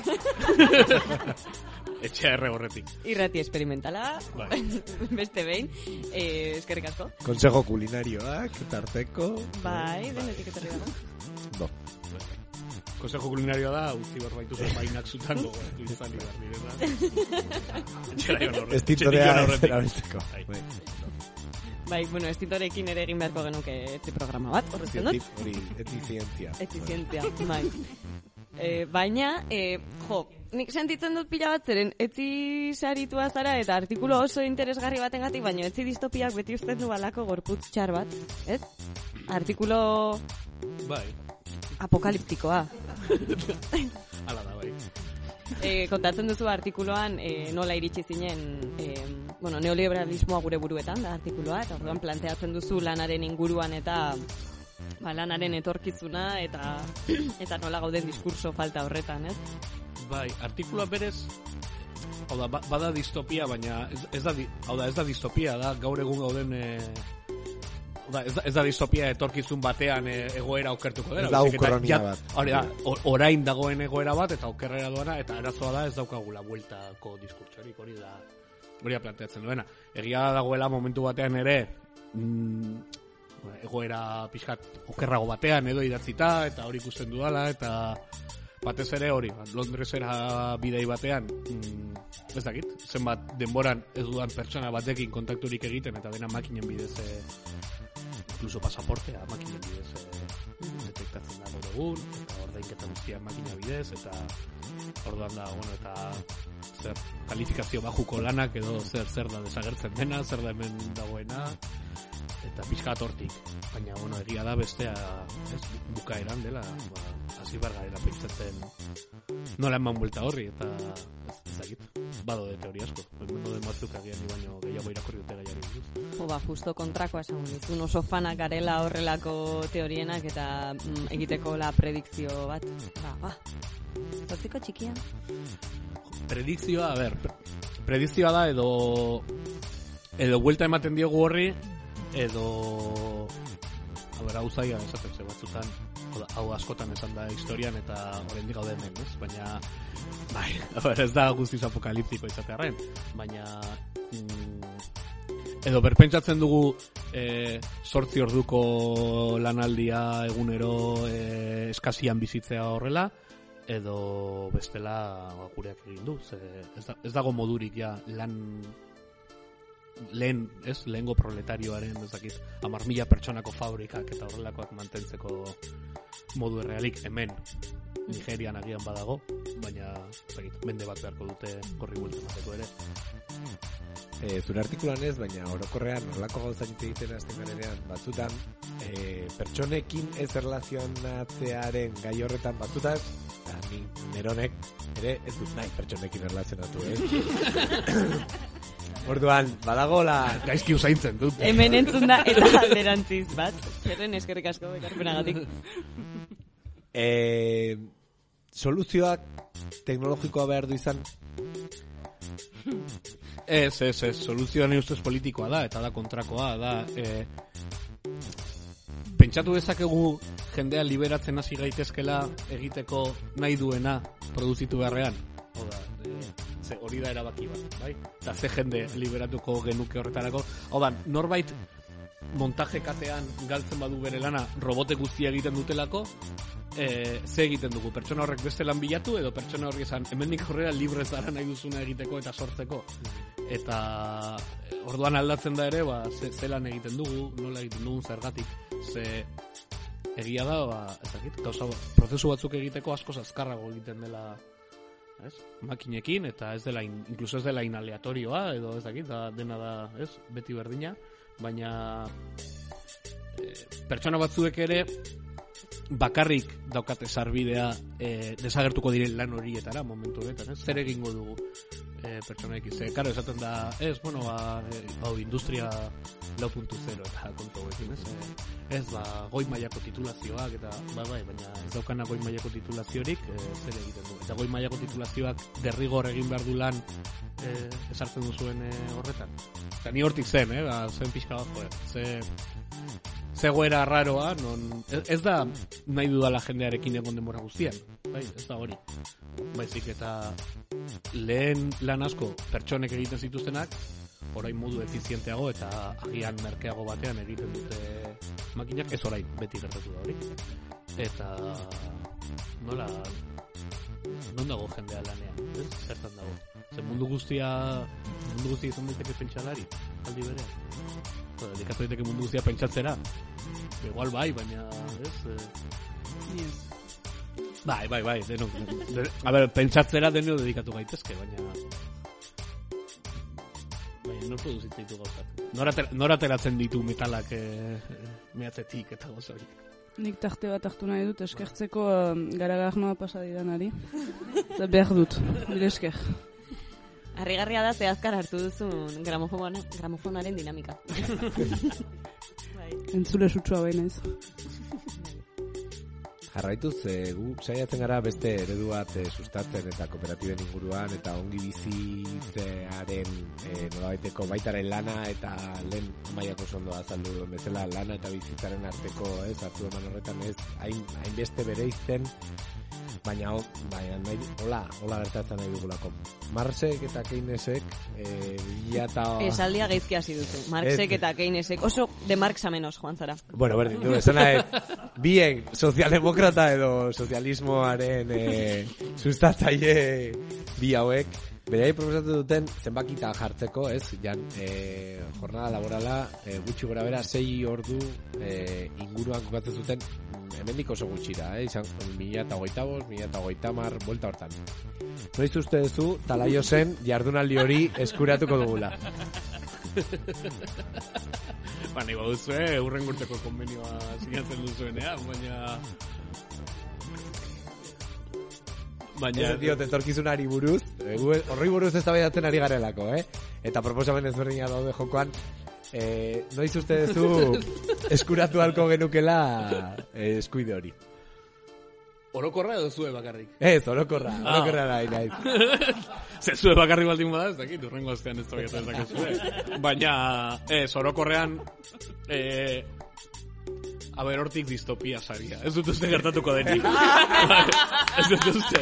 Etxea erre horretik. Irrati esperimentala, Bai. beste behin. Eskerrik asko. Consejo kulinarioak, tarteko. Bai, denetik etorri dago. No. Consejo kulinarioa da, utzi berbaitu zen bainak zutan gogoratu izan ibar direla. Etxera joan horretik. Estintorea erabiltzeko. Bai. Bai, bueno, estintorekin ere egin beharko genuke etzi programa bat, horretzen dut. Hori, efizientzia. Efizientzia, bai. Baina, jo, nik sentitzen dut pila bat zeren, etzi saritua zara eta artikulo oso interesgarri batengatik, baina etzi distopiak beti uzten du balako gorputz txar bat, ez? Artikulo Bai. apokaliptikoa. Hala da, bai. Kontatzen duzu artikuloan nola iritsi zinen neoliberalismoa gure buruetan da artikuloa, eta orduan planteatzen duzu lanaren inguruan eta lanaren etorkizuna eta nola gauden diskurso falta horretan, ez? Bai, artikuloa berez, hau da, bada distopia, baina ez da distopia, da gaur egun gauden ez da distopia etorkizun batean egoera okertuko dela. Ez da ukronia bat. Hori da, orain dagoen egoera bat eta okerrera doana, eta arazoa da ez daukagula bueltako diskurtsorik, hori da planteatzen duena. Egia dagoela momentu batean ere egoera pixkat okerrago batean edo idatzita, eta hori ikusten dudala, eta batez ere hori, Londresera bidei batean, ez dakit, zenbat denboran ez dudan pertsona batekin kontakturik egiten, eta dena makinen bidez, incluso pasaportea makinen bidez detektatzen da gaur egun, eta ordainketa guztia makina bidez, eta orduan da, eta zer kalifikazio bajuko lanak edo zer da desagertzen dena, zer da hemen dagoena, eta pixkat hortik. Baina, egia da bestea bukaeran dela, hasi bargarela pentsatzen nola eman buelta horri, eta ez dakit, bado de teoria asko. Bado de batzuk agian baino gehiago irakurri dute gaiari buruz. Justo kontrakoa esan dizun, oso fanak garela horrelako teorienak eta egiteko la predikzio bat. Zortziko txikian? Predikzioa, predikzioa da edo buelta ematen diogu horri, edo hau zaila esaten ze batzutan, hau askotan esan da historian eta oraindik gaude hemen, ez? Baina ez da guztiz apokaliptiko izatearren, baina edo berpentsatzen dugu 8 orduko lanaldia egunero eskasian bizitzea horrela, edo bestela gureak egin du, ez dago modurik ja lehengo proletarioaren, ez dakit, 10.000 pertsonako fabrikak eta horrelakoak mantentzeko modu errealik hemen Nigerian agian badago, baina ez dakit, mende bat beharko dute gorri buelta emateko ere. Zure artikulan ez, baina orokorrean horrelako gauzak egiten hasten garenean batzutan pertsonekin ez erlazionatzearen gai horretan batzutan ni neronek ere ez dut nahi pertsonekin erlazionatu, Orduan, badagola gaizki usaintzen dut. Hemen entzun da eta alderantziz bat. Zerren eskerrik asko ekarpenagatik. Soluzioak teknologikoa behar du izan? Ez, soluzioa nahi ustez politikoa da, eta da kontrakoa, da pentsatu dezakegu jendea liberatzen hasi gaitezkela egiteko nahi duena produzitu beharrean. Hori da erabaki bat, bai? Eta ze jende liberatuko genuke horretarako. Norbait montaje katean galtzen badu bere lana robote guztia egiten dutelako, ze egiten dugu? Pertsona horrek beste lan bilatu edo pertsona horri esan hemendik aurrera libre zara nahi duzuna egiteko eta sortzeko. Eta orduan aldatzen da ere, ze lan egiten dugu, nola egiten dugun zergatik. Ze egia da, ez dakit, prozesu batzuk egiteko askoz azkarrago egiten dela, ez? Makinekin, eta ez dela, inkluso ez dela inaleatorioa, edo ez dakit, dena da, ez? Beti berdina, baina pertsona batzuek ere bakarrik daukate sarbidea desagertuko diren lan horietara momentu honetan, zer egingo dugu pertsonaekin, karo, esaten da bueno, hau industria 4.0 eta kontu hauekin, ez, goi mailako titulazioak eta baina ez daukana goi mailako titulaziorik zer egiten du, eta goi mailako titulazioak derrigor egin behar du lan esartzen duzuen horretan, eta ni hortik zen, zen pixka bat, zegoera raroa, ez da nahi dudala jendearekin egon denbora guztian, bai, ez da hori. Baizik eta lehen lan asko pertsonek egiten zituztenak, orain modu efizienteago eta agian merkeago batean egiten dute makinak, ez orain, beti gertatu da hori. Eta non dago jendea lanean, ez? Zertan dago. Zer mundu guztia izan daiteke pentsalari, aldi berean. Dedikatu daiteke mundu guztia pentsatzera. Igual bai, baina, ez? Bai, denok. A ber, pentsatzera denok dedikatu gaitezke, baina nor produzitzen ditu gauzak. Nor ateratzen ditu metalak mehatzetik eta gauza hori. Nik tarte bat hartu nahi dut eskertzeko garagarnoa pasadidanari. Eta behar dut, bile esker. Harrigarria da zehazkar hartu duzun gramofonaren dinamika. Entzule sutsua baina ez. Jarraituz, gu saiatzen gara beste eredu bat sustatzen eta kooperatiben inguruan eta ongi bizitzearen nolabaiteko baitaren lana eta lehen mailako sondoa azaldu duen bezala lana eta bizitzaren arteko hartu eman horretan ez hainbeste bereizten baina hola gertatzen nahi dugulako. Marxek eta Keynesek esaldia gaizki hasi duzu. Marxek eta Keynesek oso de Marx a menos, Juan Zara. Bueno, berdin du, esena bien sozialdemokrata edo sozialismoaren sustatzaile bi hauek beraiek proposatu duten zenbakita jartzeko, ez? Jornada laborala gutxi gora bera 6 ordu inguruan kokatzen zuten hemendik oso gutxira, izan 1025, 1030, vuelta hortan. Noiz uste duzu Talaiosen jardunaldi hori eskuratuko dugula? Nahi baduzue, urren urteko konbenioa sinatzen duzuenean, baina ez diot etorkizunari buruz, horri buruz eztabaidatzen ari garelako, eta proposamen ezberdina daude jokoan, noiz uste duzu eskuratu halko genukela eskuide hori? Orokorra edo zue bakarrik? Ez, orokorra nahi. Zue bakarrik baldin bada, ez dakit, urrengo astean ez tobiatu ez dakit zue. Baina, orokorrean, hortik distopia saria. Ez dut uste gertatuko denik. Ez dut uste.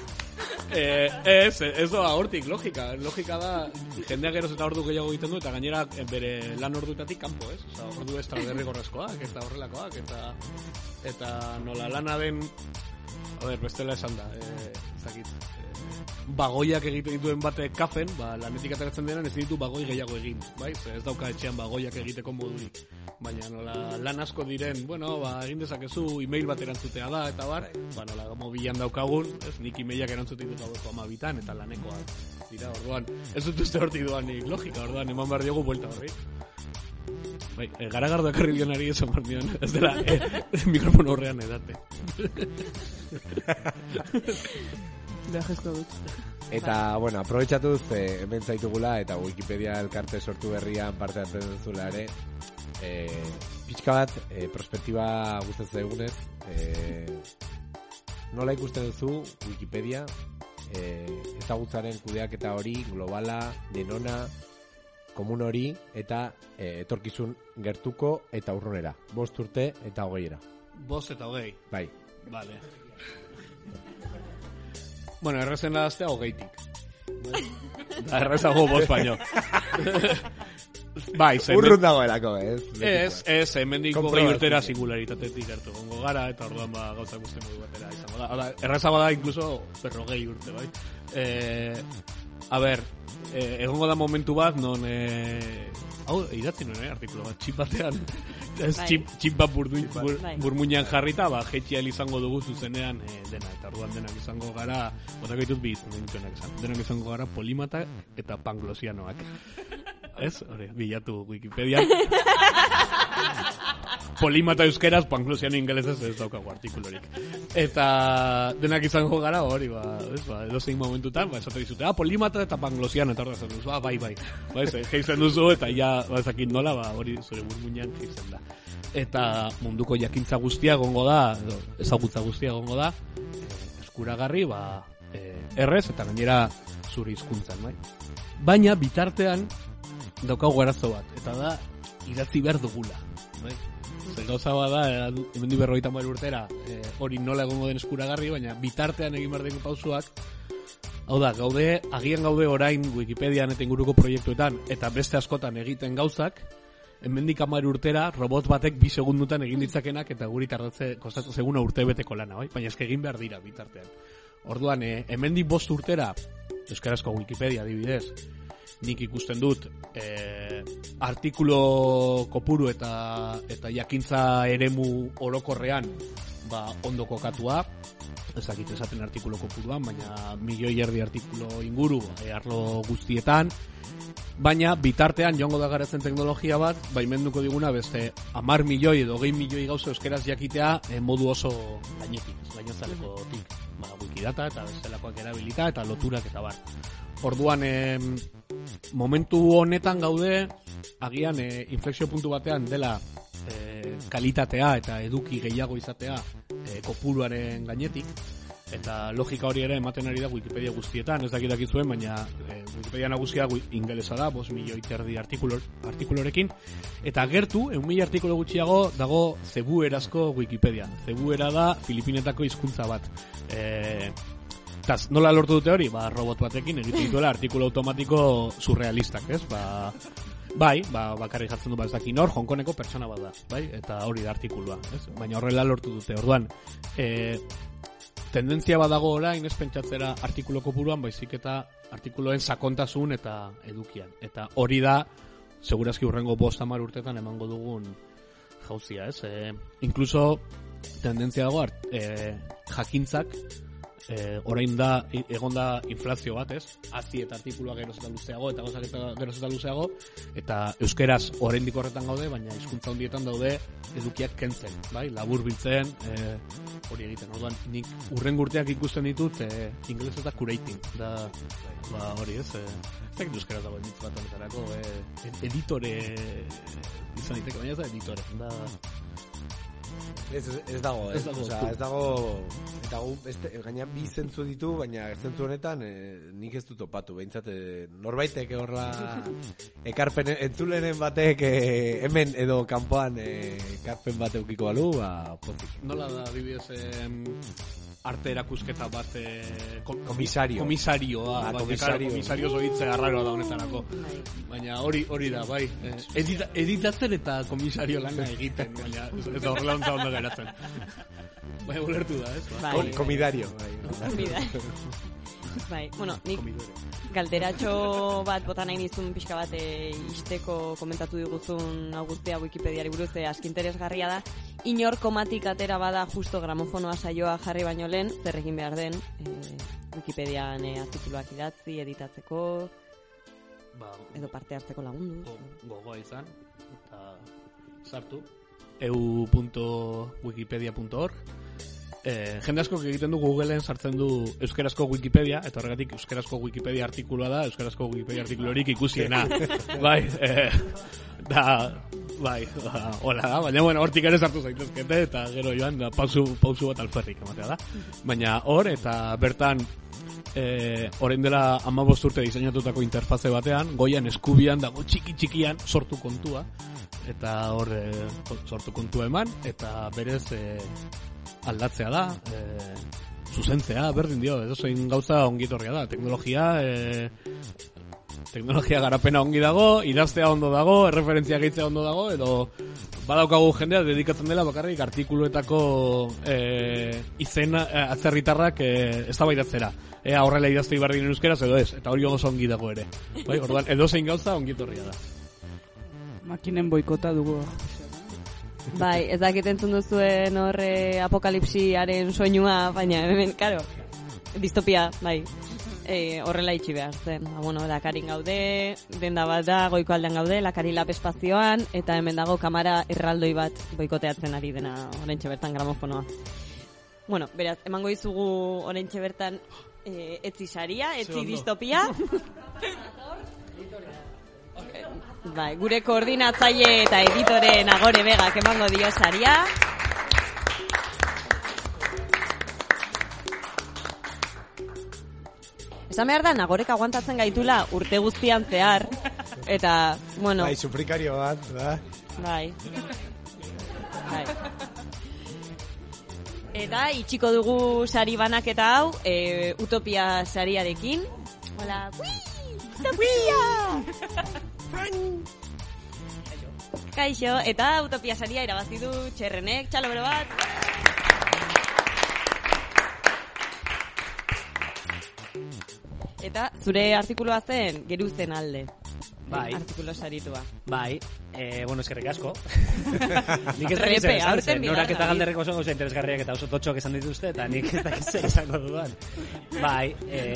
Ez doa hortik, logika. Logika da, jendeak geroz eta ordu gehiago egiten du, eta gainera bere lan orduetatik kanpo, ez? Osa, ordu extraderrigorrezkoak, eta horrelakoak, eta nola lana den, bestela esan da, zakit, bagoiak egiten dituen batek kafen, lanetik ateratzen denan ez ditu bagoi gehiago egin, bai? Ez dauka etxean bagoiak egiteko modurik. Baina nola lan asko diren, egin dezakezu email bat erantzutea da, eta nola mobilan daukagun, ez nik emailak erantzute ditu gaueko 12 eta lanekoa dira, orduan, ez dut uste hortik duanik logika, orduan, eman behar diogu buelta horri. Bai, garagardo ekarri dionari esan behar dion, ez dela, mikrofono horrean edate. Behajezko dut. Eta, aprobetxatuz, hemen zaitugula, eta Wikipedia elkarte sortu berrian parte hartzen duzula ere, pixka bat, prospektiba gustatzen egunez, nola ikusten duzu Wikipedia, ezagutzaren kudeaketa hori, globala, denona, komun hori, eta etorkizun gertuko eta urrunera. 5 urte eta 20era. 5 eta 20? Bai. Vale. Errezen lahaztea 20tik. Errezago 5 baino. Bai, urrun dagoelako, ez, hemendik 20 urtera singularitateti gertu gongo gara, eta orduan gauzak guztien modu batera izango da. Errezago da, incluso 40 urte, bai. Egongo da momentu bat, non... Hau, idatzi nuen, artikulo bat, txip batean. Txip bat burmuinan jarrita, jetxial izango dugu zuzenean dena. Eta orduan denak izango gara, botak ditut denak izango gara polimata eta panglosianoak. Ez? Hore, bilatu Wikipedia. polimata euskeraz, pangloziano ingelesez ez daukagu artikulorik. Eta denak izango gara hori, edozein momentutan, esate dizute, polimata eta pangloziano, eta hori esaten duzu, bai, geizen duzu, eta ja, ezakin nola, hori zure burmuinan geizen da. Eta munduko jakintza guztia gongo da, ezagutza guztia gongo da, eskuragarri, errez, eta gainera zure hizkuntzan, bai. Baina, bitartean, daukagu arazo bat, eta da, idatzi behar dugula, bai. Zer gauza da, hemendik 50 urtera, hori nola egongo den eskuragarri, baina bitartean egin behar dugu pausuak, hau da, agian gaude orain Wikipedian eta inguruko proiektuetan, eta beste askotan egiten gauzak, hemendik 10 urtera, robot batek 2 segundutan egin ditzakenak, eta guri tardatze, kostatu seguna urte beteko lana, bai? Baina eske egin behar dira bitartean. Orduan, hemendik 5 urtera, euskarazko Wikipedia adibidez, nik ikusten dut artikulo kopuru eta jakintza eremu orokorrean ondo kokatua, ezakit esaten artikulo kopuruan, baina 1,5 milioi artikulo inguru arlo guztietan, baina bitartean joango da garatzen teknologia bat, baimenduko diguna beste 10 milioi edo 20 milioi gauza euskeraz jakitea modu oso gainetik, gainazalekotik, Wikidata eta bestelakoak erabilita eta loturak eta bar. Orduan, momentu honetan gaude, agian inflexio puntu batean dela kalitatea eta eduki gehiago izatea kopuruaren gainetik, eta logika hori ere ematen ari da Wikipedia guztietan, ez dakitak zuen, baina Wikipedia nagusia ingelesa da, 5 milioi terdi artikulorekin, eta gertu, 1.000 artikulo gutxiago dago zebuerazko Wikipedia. Zebuera da Filipinetako hizkuntza bat. Nola lortu dute hori? Robot batekin egiten dituela artikulo automatiko surrealistak, ez? Bakarrik jartzen du ez dakin hor, Hongkoneko pertsona bat da, bai? Eta hori da artikulua, ez? Baina horrela lortu dute. Orduan, tendentzia badago orain ez pentsatzera artikulo kopuruan, baizik eta artikuloen sakontasun eta edukian. Eta hori da, segurazki urrengo 5-10 urtetan emango dugun jauzia, ez? Inkluso, tendentzia dago jakintzak, orain da egon da inflazio bat, ez? Hazi eta artikulua geroz eta luzeago, eta gozak eta geroz eta luzeago, eta euskeraz oraindik horretan gaude, baina hizkuntza handietan daude edukiak kentzen, bai? Labur biltzen, hori egiten. Orduan, nik urrengo urteak ikusten ditut, ingelez eta curating, da, hori ez, ez euskeraz dago edit bat honetarako, editore izan diteke, baina ez da editore, da... Ez dago, ez dago, eta gaina bi zentzu ditu, baina zentzu honetan nik ez dut topatu, behintzat norbaitek horla ekarpen entzulenen batek hemen edo kanpoan ekarpen bat eukiko balu, pozik. Nola da, adibidez, arte erakusketa bat komisarioa. Komisario zoitze arraroa da honetarako. Baina hori da, bai. Editatzen eta komisario lana egiten, baina ez da horrela ondo geratzen. Bai, ulertu da, ez? Komidario. Bai, bueno, nik galderatxo bat botan nahi nizun pixka bat isteko komentatu diguzun Augustia Wikipediari buruz aski interesgarria da. Inor komatik atera bada justo gramofonoa saioa jarri baino lehen, zer egin behar den Wikipedian artikuluak idatzi, editatzeko, edo parte hartzeko lagundu. Gogoa izan, eta sartu, eu.wikipedia.org. Jende asko egiten du Googleen sartzen du euskerazko Wikipedia, eta horregatik euskerazko Wikipedia artikulua da, euskerazko Wikipedia artikulurik ikusiena. Bai, hola da, baina hortik ere sartu zaitezkete, eta gero joan pausu bat alferrik ematea da. Baina hor, eta bertan orain dela 15 urte diseinatutako interfaze batean, goian eskubian dago txikian sortu kontua, eta hor sortu kontua eman, eta berez aldatzea da, zuzentzea, berdin dio, edozein gauza ongitorria da, teknologia garapena ongi dago, idaztea ondo dago, erreferentzia gehitzea ondo dago, edo badaukagu jendea dedikatzen dela bakarrik artikuluetako izena atzerritarrak eztabaidatzera. Horrela idaztei berdin euskeraz edo ez, eta hori oso ongi dago ere. Bai, orduan, edozein gauza ongitorria da. Makinen boikota dugu. Bai, ez dakit entzun duzuen horre apokalipsiaren soinua, baina hemen, karo, distopia, bai. horrela itxi behar zen. Bueno, Lakarin gaude, denda bat da, goiko aldean gaude, Lakari Lab espazioan, eta hemen dago kamara erraldoi bat boikoteatzen ari dena oraintxe bertan gramofonoa. Bueno, beraz, emango dizugu oraintxe bertan etzi saria, etzi distopia. Bai, gure koordinatzaile eta editore Nagore Begak emango dio saria. Esan behar da, Nagorek aguantatzen gaitula urte guztian zehar, eta, bueno... Bai, sufrikario bat, da? Bai. Eta itxiko dugu sari banaketa hau, Utopia sariarekin. Hola, Utopia! Kaixo, eta Utopia saria irabazi du Txerrenek, txalo bero bat. Eta zure artikulua zen Geruzen alde. Bai. Artikulo saritua. Bai, eskerrik asko. Nik ez Repe, dakit norak eta galderrek oso gauza interesgarriak eta oso totxoak esan dituzte, eta nik ez dakit zer izango dudan. Bai,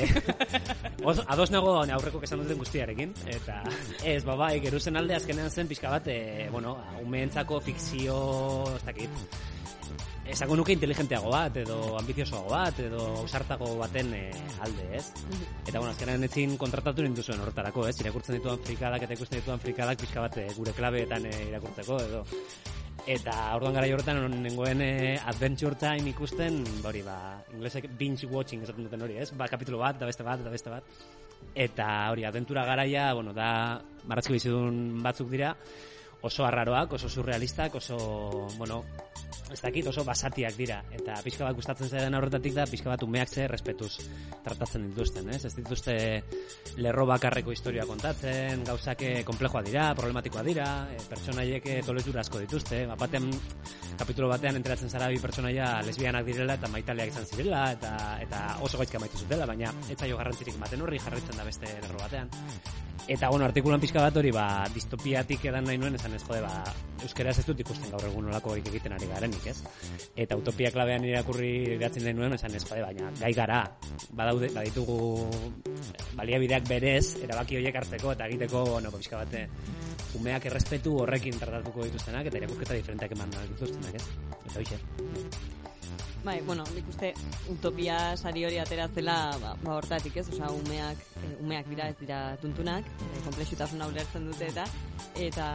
ados nago aurreko esan duten guztiarekin, eta bai, Geruzen alde azkenean zen pixka bat, umeentzako fikzio, ez dakit, esango nuke inteligenteago bat, edo ambiziosoago bat, edo ausartago baten alde, ez? Eta, azkenean etzin kontratatu ninduzuen horretarako, ez? Irakurtzen dituan frikadak eta ikusten dituan frikadak pixka bat gure klabeetan irakurtzeko, edo. Eta orduan gara horretan nengoen Adventure Time ikusten, inglesek binge watching esaten duten hori, ez? Kapitulu bat, da beste bat. Eta hori, aventura garaia, da, marratziko bizidun batzuk dira, oso arraroak, oso surrealistak, oso, ez dakit, oso basatiak dira. Eta pixka bat gustatzen zaidan horretatik da, pixka bat umeak ze respetuz tratatzen dituzten, ez? Ez dituzte lerro bakarreko historia kontatzen, gauzak komplejoa dira, problematikoa dira, pertsonaiek tolesdura asko dituzte, kapitulo batean enteratzen zara bi pertsonaia lesbianak direla eta maitaleak izan zirela, eta oso gaizka maitu zutela, baina ez zaio garrantzirik ematen horri, jarraitzen da beste lerro batean. Eta, artikulan pixka bat hori, distopiatik edan nahi nuen, esan ez, euskeraz ez dut ikusten gaur egun nolako egiten ari garenik, ez? Eta Utopia klabean irakurri idatzen nahi nuen, esan ez, baina gai gara, baditugu baliabideak berez, erabaki horiek hartzeko, eta egiteko, pixka bat, umeak errespetu horrekin tratatuko dituztenak, eta irakurketa diferenteak eman dituztenak, ez? Eta hoxe. Bai, nik uste Utopia sari hori ateratzela hortatik, ez? Osa, umeak dira, ez dira tuntunak, komplexutasuna ulertzen dute eta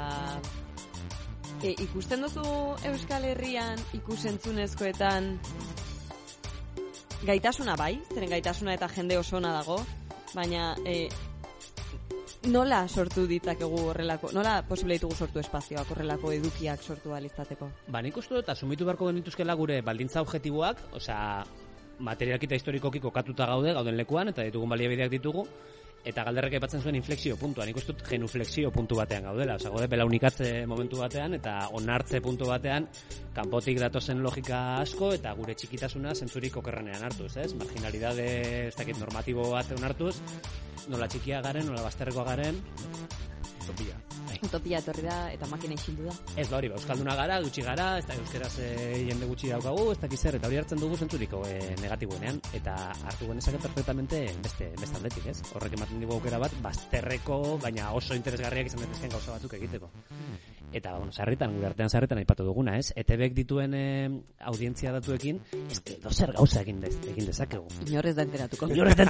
ikusten duzu Euskal Herrian ikusentzunezkoetan gaitasuna bai, zeren gaitasuna eta jende osona dago, baina nola sortu ditzakegu horrelako, nola posible ditugu sortu espazioak horrelako edukiak sortu alizateko? Nik uste dut, asumitu beharko genituzkela gure baldintza objektiboak, materialkita historikoki kokatuta gauden lekuan, eta ditugun baliabideak ditugu, eta galderrek aipatzen zuen inflexio puntua. Nik uste dut genuflexio puntu batean gaudela, gaude belaunikatze momentu batean, eta onartze puntu batean, kanpotik datozen logika asko, eta gure txikitasuna zentzurik okerrenean hartuz, ez? Marginalidade, ez dakit, normatibo bat hartuz, nola txikia garen, nola bazterrekoa garen, Utopia. Utopia etorri da eta makina isildu da. Ez hori, euskalduna gara, gutxi gara, ez da euskeraz jende gutxi daukagu, ez dakiz zer, eta hori hartzen dugu zentzuriko negatiboenean, eta hartu genezake perfectamente beste aldetik, ez? Horrek ematen digu aukera bat, bazterreko, baina oso interesgarriak izan daitezkeen gauza batzuk egiteko. Eta, sarritan, gure artean sarritan aipatu duguna, ez? ETBek dituen audientzia datuekin, dozer gauza egin dezakegu. Inorrez da enteratuko.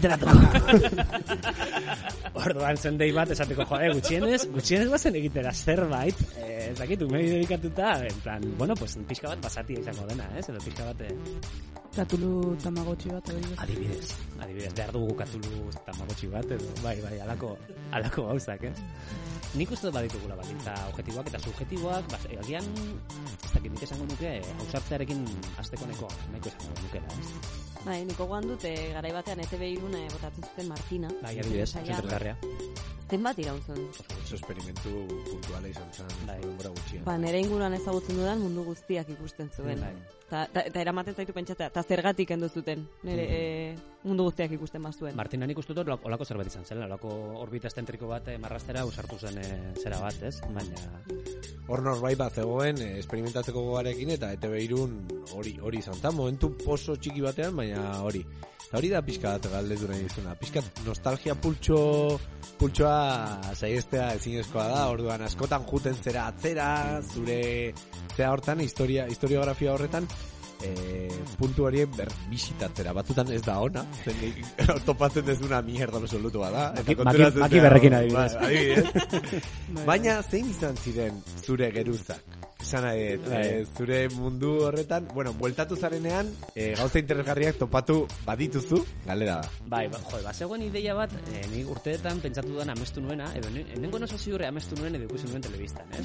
Orduan zendei bat esateko, gutxienez bazen egitera zerbait, ez dakit, umei dedikatuta, en plan, pixka bat basatia izango dena, ez? Edo pixka bat... Katulu tamagotxi bat, adibidez, behar dugu katulu tamagotxi bat, edo, bai, alako gauzak, ez? Nik uste baditugula baldintza objektiboak eta subjektiboak, agian, ez dakit nik esango nuke, ausartzearekin azteko nahiko esango nukela, ez? Bai, niko goan dut, garai batean ETB iruna botatzen zuten Martina. Bai, adibidez, interesgarria. Zenbat irauntzen? Oso esperimentu puntuala izan zen, denbora gutxian. Nere inguruan ezagutzen dudan mundu guztiak ikusten zuen. Eta eramaten zaitu pentsatzea, eta zergatik kendu zuten, nire mundu guztiak ikusten bazuen. Martina nik uste dut olako zerbait izan zen, olako orbita estentriko bat marrastera usartu zen zera bat, ez? Baina... Hor norbait bat zegoen esperimentatzeko gogarekin eta ETV3 hori izan. Ta momentu oso txiki batean, baina hori. Eta hori da pixka bat galdetu nahi dizuna. Pixka nostalgia pultsoa saiestea ezinezkoa da, orduan askotan juten zera atzera, zure zera hortan, historiografia horretan, puntu horiek bisitatzera. Batzutan ez da ona, topatzen dezuna mierda absolutua da. Maki berrekin adibidez. Baina zein izan ziren zure geruzak? Esan zure mundu horretan, bueltatu zarenean, gauza interesgarriak topatu badituzu, galera da. Bai, zegoen ideia bat, nik urteetan pentsatu duan amestu nuena, edo nengo noso ziurre amestu nuen edo ikusi nuen telebistan, ez?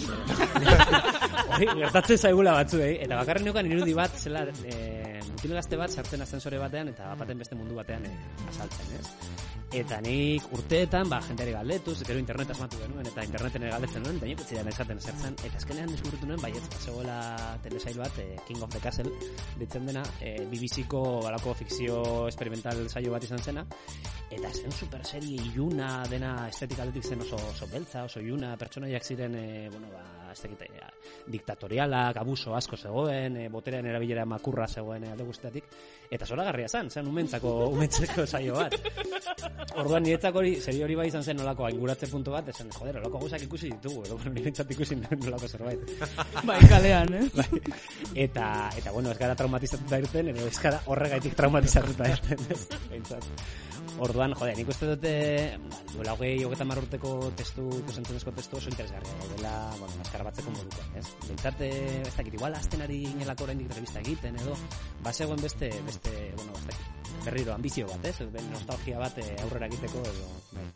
Hori, gertatzen zaigula batzuei, eta bakarren neukan irudi bat, zela, mutil gazte bat sartzen ascensore batean, eta baten beste mundu batean asaltzen, ez? Eta nik urteetan, jendeari galdetuz, gero internet asmatu genuen, eta interneten galdetzen nuen, eta nik etzidean esaten zertzen, eta azkenean deskubritu nuen, baietz, zegoela telesail bat, King of the Castle, ditzen dena, BBC-ko balako fikzio experimental saio bat izan zena, eta zen super serie iluna dena estetik aldetik zen oso beltza, oso iluna, pertsonaiak ziren, diktatorialak, abuso asko zegoen, boterean erabilera makurra zegoen alde guztiatik, eta zoragarria zen umentzako saio bat. Orduan niretzako serie hori bai izan zen nolako ainguratze puntu bat, esan, joder, olako gauzak ikusi ditugu, edo niretzat ikusi nolako zerbait. Bai, kalean, Eta, ez gara traumatizatuta irten, edo ez gara horregaitik traumatizatuta irten, ez? Orduan, nik uste dute, duela 30 urteko ikusentzunezko testu oso interesgarria dela, maskara batzeko modukoak, ez? Bentsat, ez dakit, igual azten ari inelako oraindik revista egiten, edo, basegoen beste, berriro, ambizio bat, ez? Nostalgia bat aurrera egiteko, edo, bai.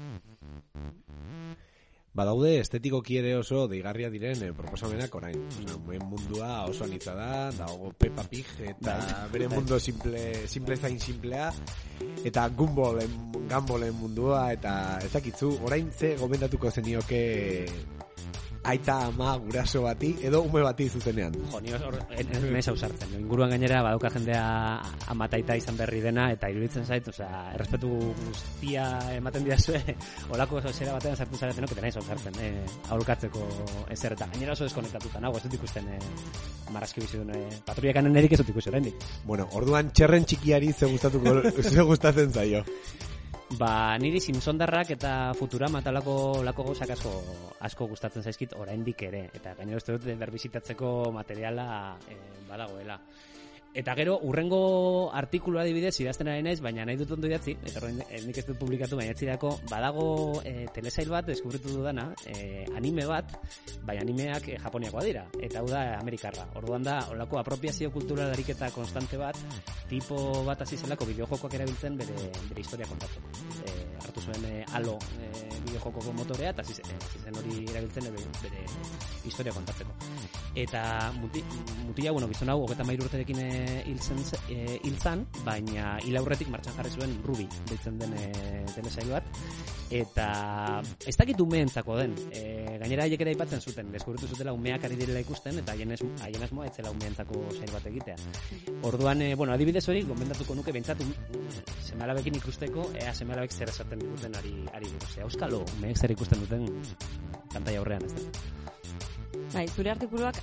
Badaude estetikoki ere oso deigarria diren proposamenak orain. Mundua oso anitza da, dago Peppa Pig eta bere mundu simple zain simplea, eta Gumballen mundua, eta ez dakitzu, orain ze gomendatuko zenioke aita ama guraso bati edo ume bati zuzenean. Ni naiz ausartzen. Inguruan gainera badauka jendea ama eta aita izan berri dena, eta iruditzen zait, errespetu guztia ematen didazue, holako zera batean sartu zaretenok, eta naiz ausartzen, aholkatzeko ezer, eta gainera oso deskonektatuta nago, ez dut ikusten marrazki bizidun patruiakanen erik ez dut ikusi oraindik. Orduan txerren txikiari ze gustatzen zaio. Niri Simpsondarrak eta Futurama eta lako gauzak asko gustatzen zaizkit oraindik ere, eta gainera uste dut berbizitatzeko materiala badagoela. Eta gero, urrengo artikulua adibidez idazten ari naiz, baina nahi dut ondo idatzi, eta nik ez dut publikatu, baina etzirako badago telesail bat, deskubritu dudana, anime bat, baina animeak japoniakoa dira, eta hau da Amerikarra. Orduan da, olako apropiazio kultural ariketa konstante bat, tipo bat hasi zelako bideojokoak erabiltzen bere historia kontatzeko. Hartu zuen Halo bideojokoko motorea, eta hasi zen hori erabiltzen bere historia kontatzeko. Eta mutila, gizon hau, 33 urterekin hil zan, baina hil aurretik martxan jarri zuen Ruby deitzen den telesail bat, eta ez dakit umeentzako den, gainera haiek ere aipatzen zuten, deskubritu zutela umeak ari direla ikusten, eta haien asmoa etzela umeentzako sail bat egitea. Orduan, adibidez hori, gomendatuko nuke behintzat seme-alabekin ikusteko, seme-alabek zer esaten duten ari buruz. Euskalo, umeek zer ikusten duten kantai aurrean, ez da. Bai, zure artikuluak,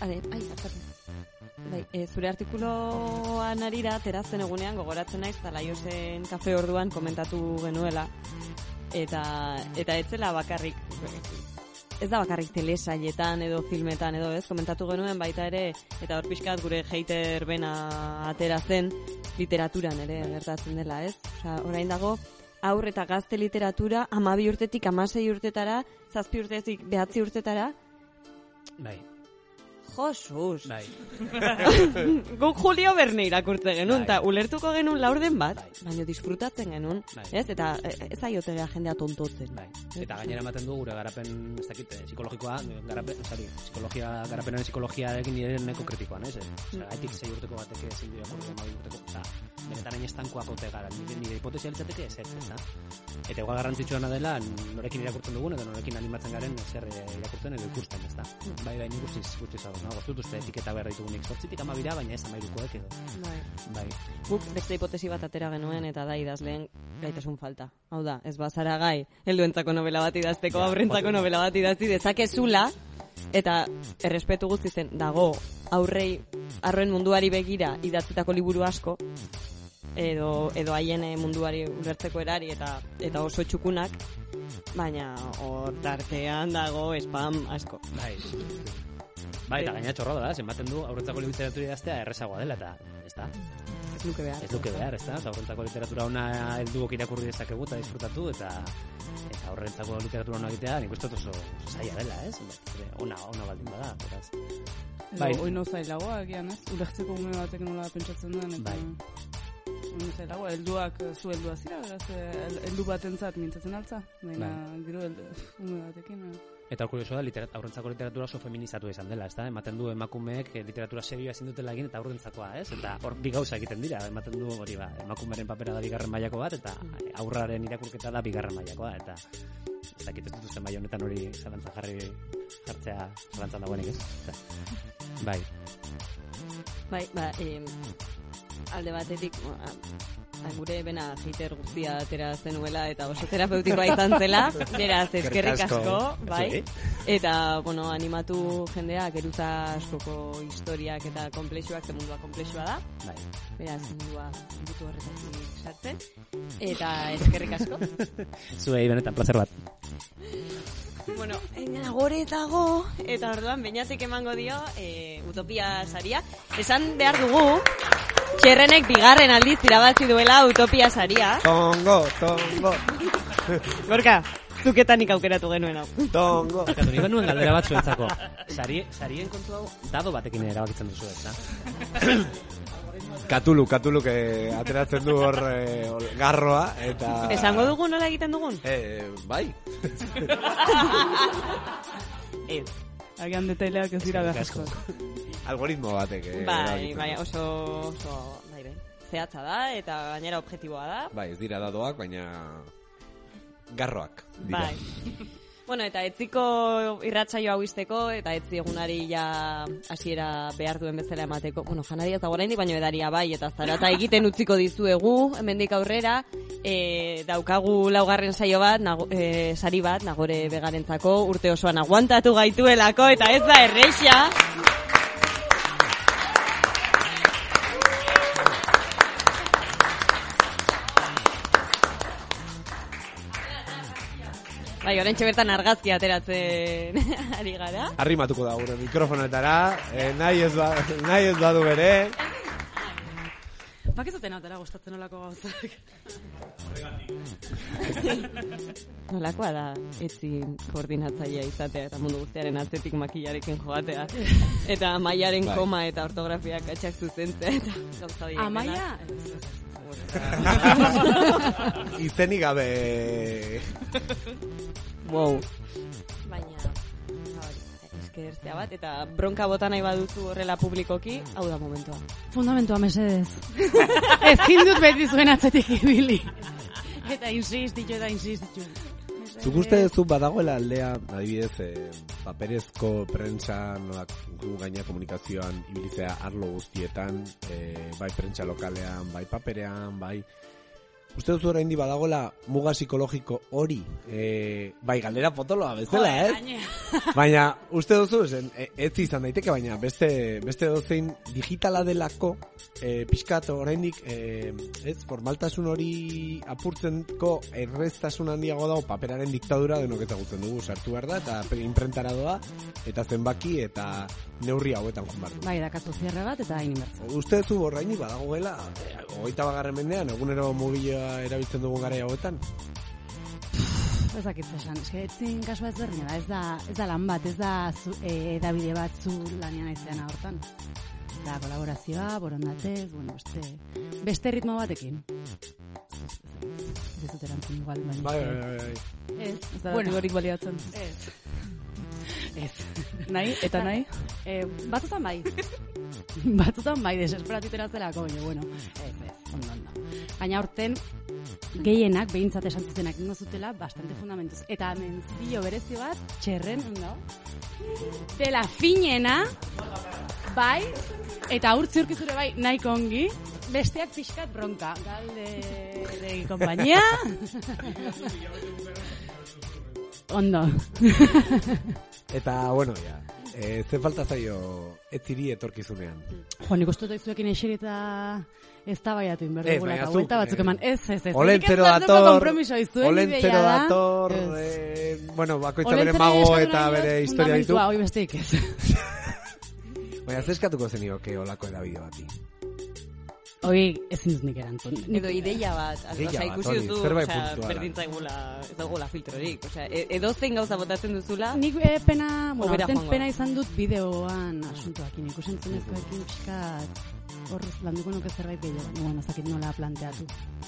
zure artikuloan arira, terazten egunean, gogoratzen naiz, Laiosen kafe orduan komentatu genuela, eta etzela bakarrik, ez da bakarrik telesailetan edo filmetan edo ez, komentatu genuen baita ere, eta hor pixkat gure hater bena atera zen, literaturan ere gertatzen dela, ez? Orain dago, aur eta gazte literatura 12 urtetik 16 urtetara, 7 urtetik 9 urtetara. Bai. Josuz. Bai. Guk Julio Verne irakurtzen genuen, eta ulertuko genuen laurden bat, baina disfrutatzen genuen, ez? Eta ez aiotegea jendea tontotzen. Bai. Eta gainera ematen du gure garapen, ez dakit, psikologikoa, garapenaren psikologiarekin nire neko kritikoan, ez? Gaitik 6 urteko batek ezin dira kurri 12 urteko, eta benetan hain estankoak ote gara, nire hipotesia litzateke ez da? Eta igual garrantzitsuena dela, norekin irakurtzen dugun, edo norekin animatzen garen zer irakurtzen edo ikusten, ez da? Bai, nik guztiz hau. goztut uste etiketa behar ditugunik 8tik 12, baina ez 13koek edo. Bai. Guk beste hipotesi bat atera genuen eta da idazleen gaitasun falta. Hau da, ez bazara gai, helduentzako novela bat idazteko, aurrentzako novela bat idazti dezakezula, eta errespetu guzti zen dago arroen munduari begira idatzitako liburu asko, edo haien munduari ulertzeko erari eta oso txukunak, baina hor tartean dago spam asko. Bai, eta gaina txorra da, zenbaten du aurrentzako literatura idaztea errezagoa dela, eta ez da. Ez luke behar, ez da, eta aurrentzako literatura ona helduok irakurri dezakegu eta disfrutatu, eta aurrentzako literatura ona egitea, nik uste oso zaila dela, ez? Ona baldin bada, beraz. Bai, oino zailagoa, egian, ez? Ulertzeko ume batek nola pentsatzen duen, eta... Oino zailagoa, zu heldua zira, beraz, heldu batentzat mintzatzen altza, baina gero ume batekin... Eta kurioso da, aurrentzako literatura oso feminizatu izan dela, ez da? Ematen du emakumeek literatura serioa ezin dutela egin eta aurrentzakoa, ez? Eta hor bi gauza egiten dira, ematen du hori emakumeren papera da bigarren mailako bat, eta aurraren irakurketa da bigarren mailakoa, eta ez dakit ez dituzten bai honetan hori jartzea zalantzan dagoenik, ez? Bai, alde batetik, gure bena hater guztia atera zenuela eta oso terapeutikoa izan zela, beraz eskerrik asko, bai. Eta, animatu jendea geruza askoko historiak eta komplexuak, ze mundua komplexua da. Bai. Beraz, mundua butu horretatik sartzen. Eta eskerrik asko. Zuei benetan placer bat. Nagore dago, eta orduan beinatik emango dio Utopia saria. Esan behar dugu, Txerrenek bigarren aldiz irabazi duela Utopia saria. Tongo. Gorka, zuketanik aukeratu genuen hau. Tongo. Akatu nire nuen galdera bat zuentzako. Sarien kontu hau, dado batekin erabakitzen duzu, ez da? Katuluk ateratzen du hor garroa, eta... Esango dugu nola egiten dugun? Bai. Agian detaileak ez dira gazko. Algoritmo batek. Bai, oso zehatza da, eta gainera objektiboa da. Bai, ez dira dadoak, baina garroak dira. Bai. Eta etziko irratsaio hau izteko, eta etzi egunari ja hasiera behar duen bezala emateko. Janaria ez dago oraindik, baina edaria bai, eta zarata egiten utziko dizuegu, hemendik aurrera, daukagu laugarren saio bat, sari bat, Nagore Begarentzako, urte osoan aguantatu gaituelako, eta ez da erreixa. Bai, oraintxe bertan argazkia ateratzen ari gara. Arrimatuko da gure mikrofonetara, nahi ez badu bere. Bakizuten atera gustatzen olako gauzak. Nolakoa da etzi koordinatzailea izatea eta mundu guztiaren atzetik makillarekin joatea. Eta Amaiaren koma eta ortografiak atxak zuzentzea eta gauza horiek. Amaia? Izenik gabe... Wow. Baina, eskerzea bat, eta bronka bota nahi baduzu horrela publikoki, hau da momentua. Fundamentua, mesedez. Ezin dut beti zuen atzetik ibili. Eta insistitu. Zuk uste duzu badagoela aldea, adibidez, paperezko prentsa, gu gaina komunikazioan ibilizea arlo guztietan, bai prentsa lokalean, bai paperean, bai... Uste duzu oraindi badagoela muga psikologiko hori, bai galdera potoloa bezala, ez? Baina, uste duzu, ez izan daiteke, baina beste dozein digitala delako, pixkat oraindik, ez, formaltasun hori apurtzenko erreztasun handiago dago paperaren diktadura denok ezagutzen dugu, sartu behar da, eta imprentara doa, eta zenbaki, eta neurri hauetan joan behar du. Bai, dakatu zierre bat, eta hain inbertzu. Uste duzu oraindi badagoela, 21. mendean, egunero mugila erabiltzen dugun gara hauetan? Ez dakit esan, etzin kasua ez berdina da, ez da lan bat, ez da edabide bat zu lanian aizean hortan. Da, kolaborazioa, borondatez, beste ritmo batekin. Ez dut erantzun igual, baina. Bai. Ez da daturik baliatzen. Ez. Nahi, eta nahi? Batzutan bai. Batzutan bai, desesperatitera zelako, baina, ez, ondo. Baina horten, gehienak, behintzat esan zutenak ingo zutela, bastante fundamentuz. Eta mentzio berezi bat, txerren, ondo? Dela finena, bai, eta urtzi urkizure bai, nahiko ongi, besteak pixkat bronka. Galde de compañía. Ondo. Eta, bueno, ja, ze falta zaio etziri etorkizunean. Jo, nik uste dut zuekin eserita ez da baiatu inberdugula eta vuelta batzuk eman. Ez. Olentzero dator, bueno, bakoitza bere mago eta bere historia ditu. Hoi besteik ez. Baina, zeskatuko zenioke olako edabide bati. Hoi ezin dut nik erantzun. Edo ideia bat, ikusi duzu, berdintzaigula, ez dagoela filtrorik, edo zein gauza botatzen duzula. Nik pena izan dut bideoan asuntoakin, ikusen zenezkoekin pixkat hor landuko nuke zerbait gehiago, bueno, zakit nola planteatu.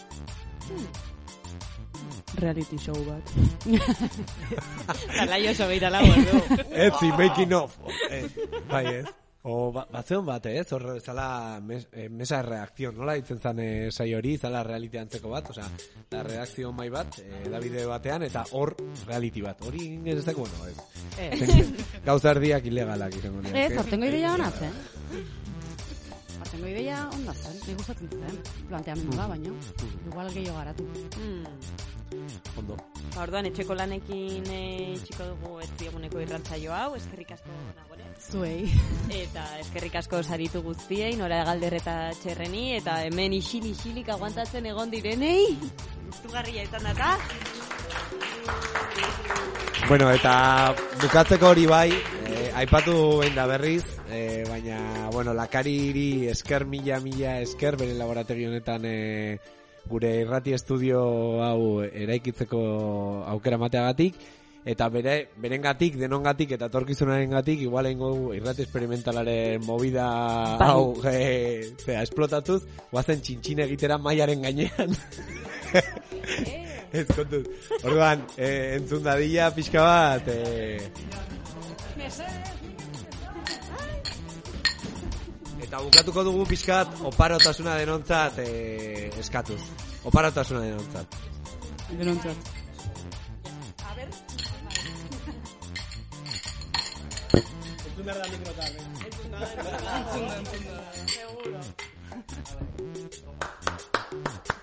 Reality show bat. Zalaio sogeita lago, du. Etzi, making of. Bai, ez. O batzeon bat, ez? Hor zala mesa de reakzion, nola ditzen zan sai hori, zala reality antzeko bat, osea, la reakzio mai bat, edabide batean, eta hor reality bat. Hori ez dako, bueno, ez. Gauza erdiak ilegalak izango dira. Ez, hortengo ideia hona zen. Hortengo ideia onda zen, nik gustatzen zen. Planteamendu da, baino. Igual gehiago garatu. Ondo. Orduan, etxeko lanekin txiko dugu ez dieguneko irrantzaio hau, eskerrik asko nagore. Zuei. Eta eskerrik asko saritu guztiei, Nora Galder eta Txerreni, eta hemen isilik aguantatzen egon direnei. Gustugarria izan data. Bueno, eta bukatzeko hori bai, aipatu behin da berriz, baina, bueno, Lakariri esker mila esker bere laborategi honetan gure irrati estudio hau eraikitzeko aukera mateagatik, eta berengatik, denongatik eta etorkizunarengatik igual eingo irrati experimentalaren movida hau esplotatuz, guazen txintxin egitera mailaren gainean. Ez kontuz. Orduan, entzun dadila pixka bat, eta bukatuko dugu pixkat oparotasuna denontzat eskatuz. Oparotasuna denontzat. Denontzat. A ber. Entzun behar da mikrotan. Entzun da. Seguro.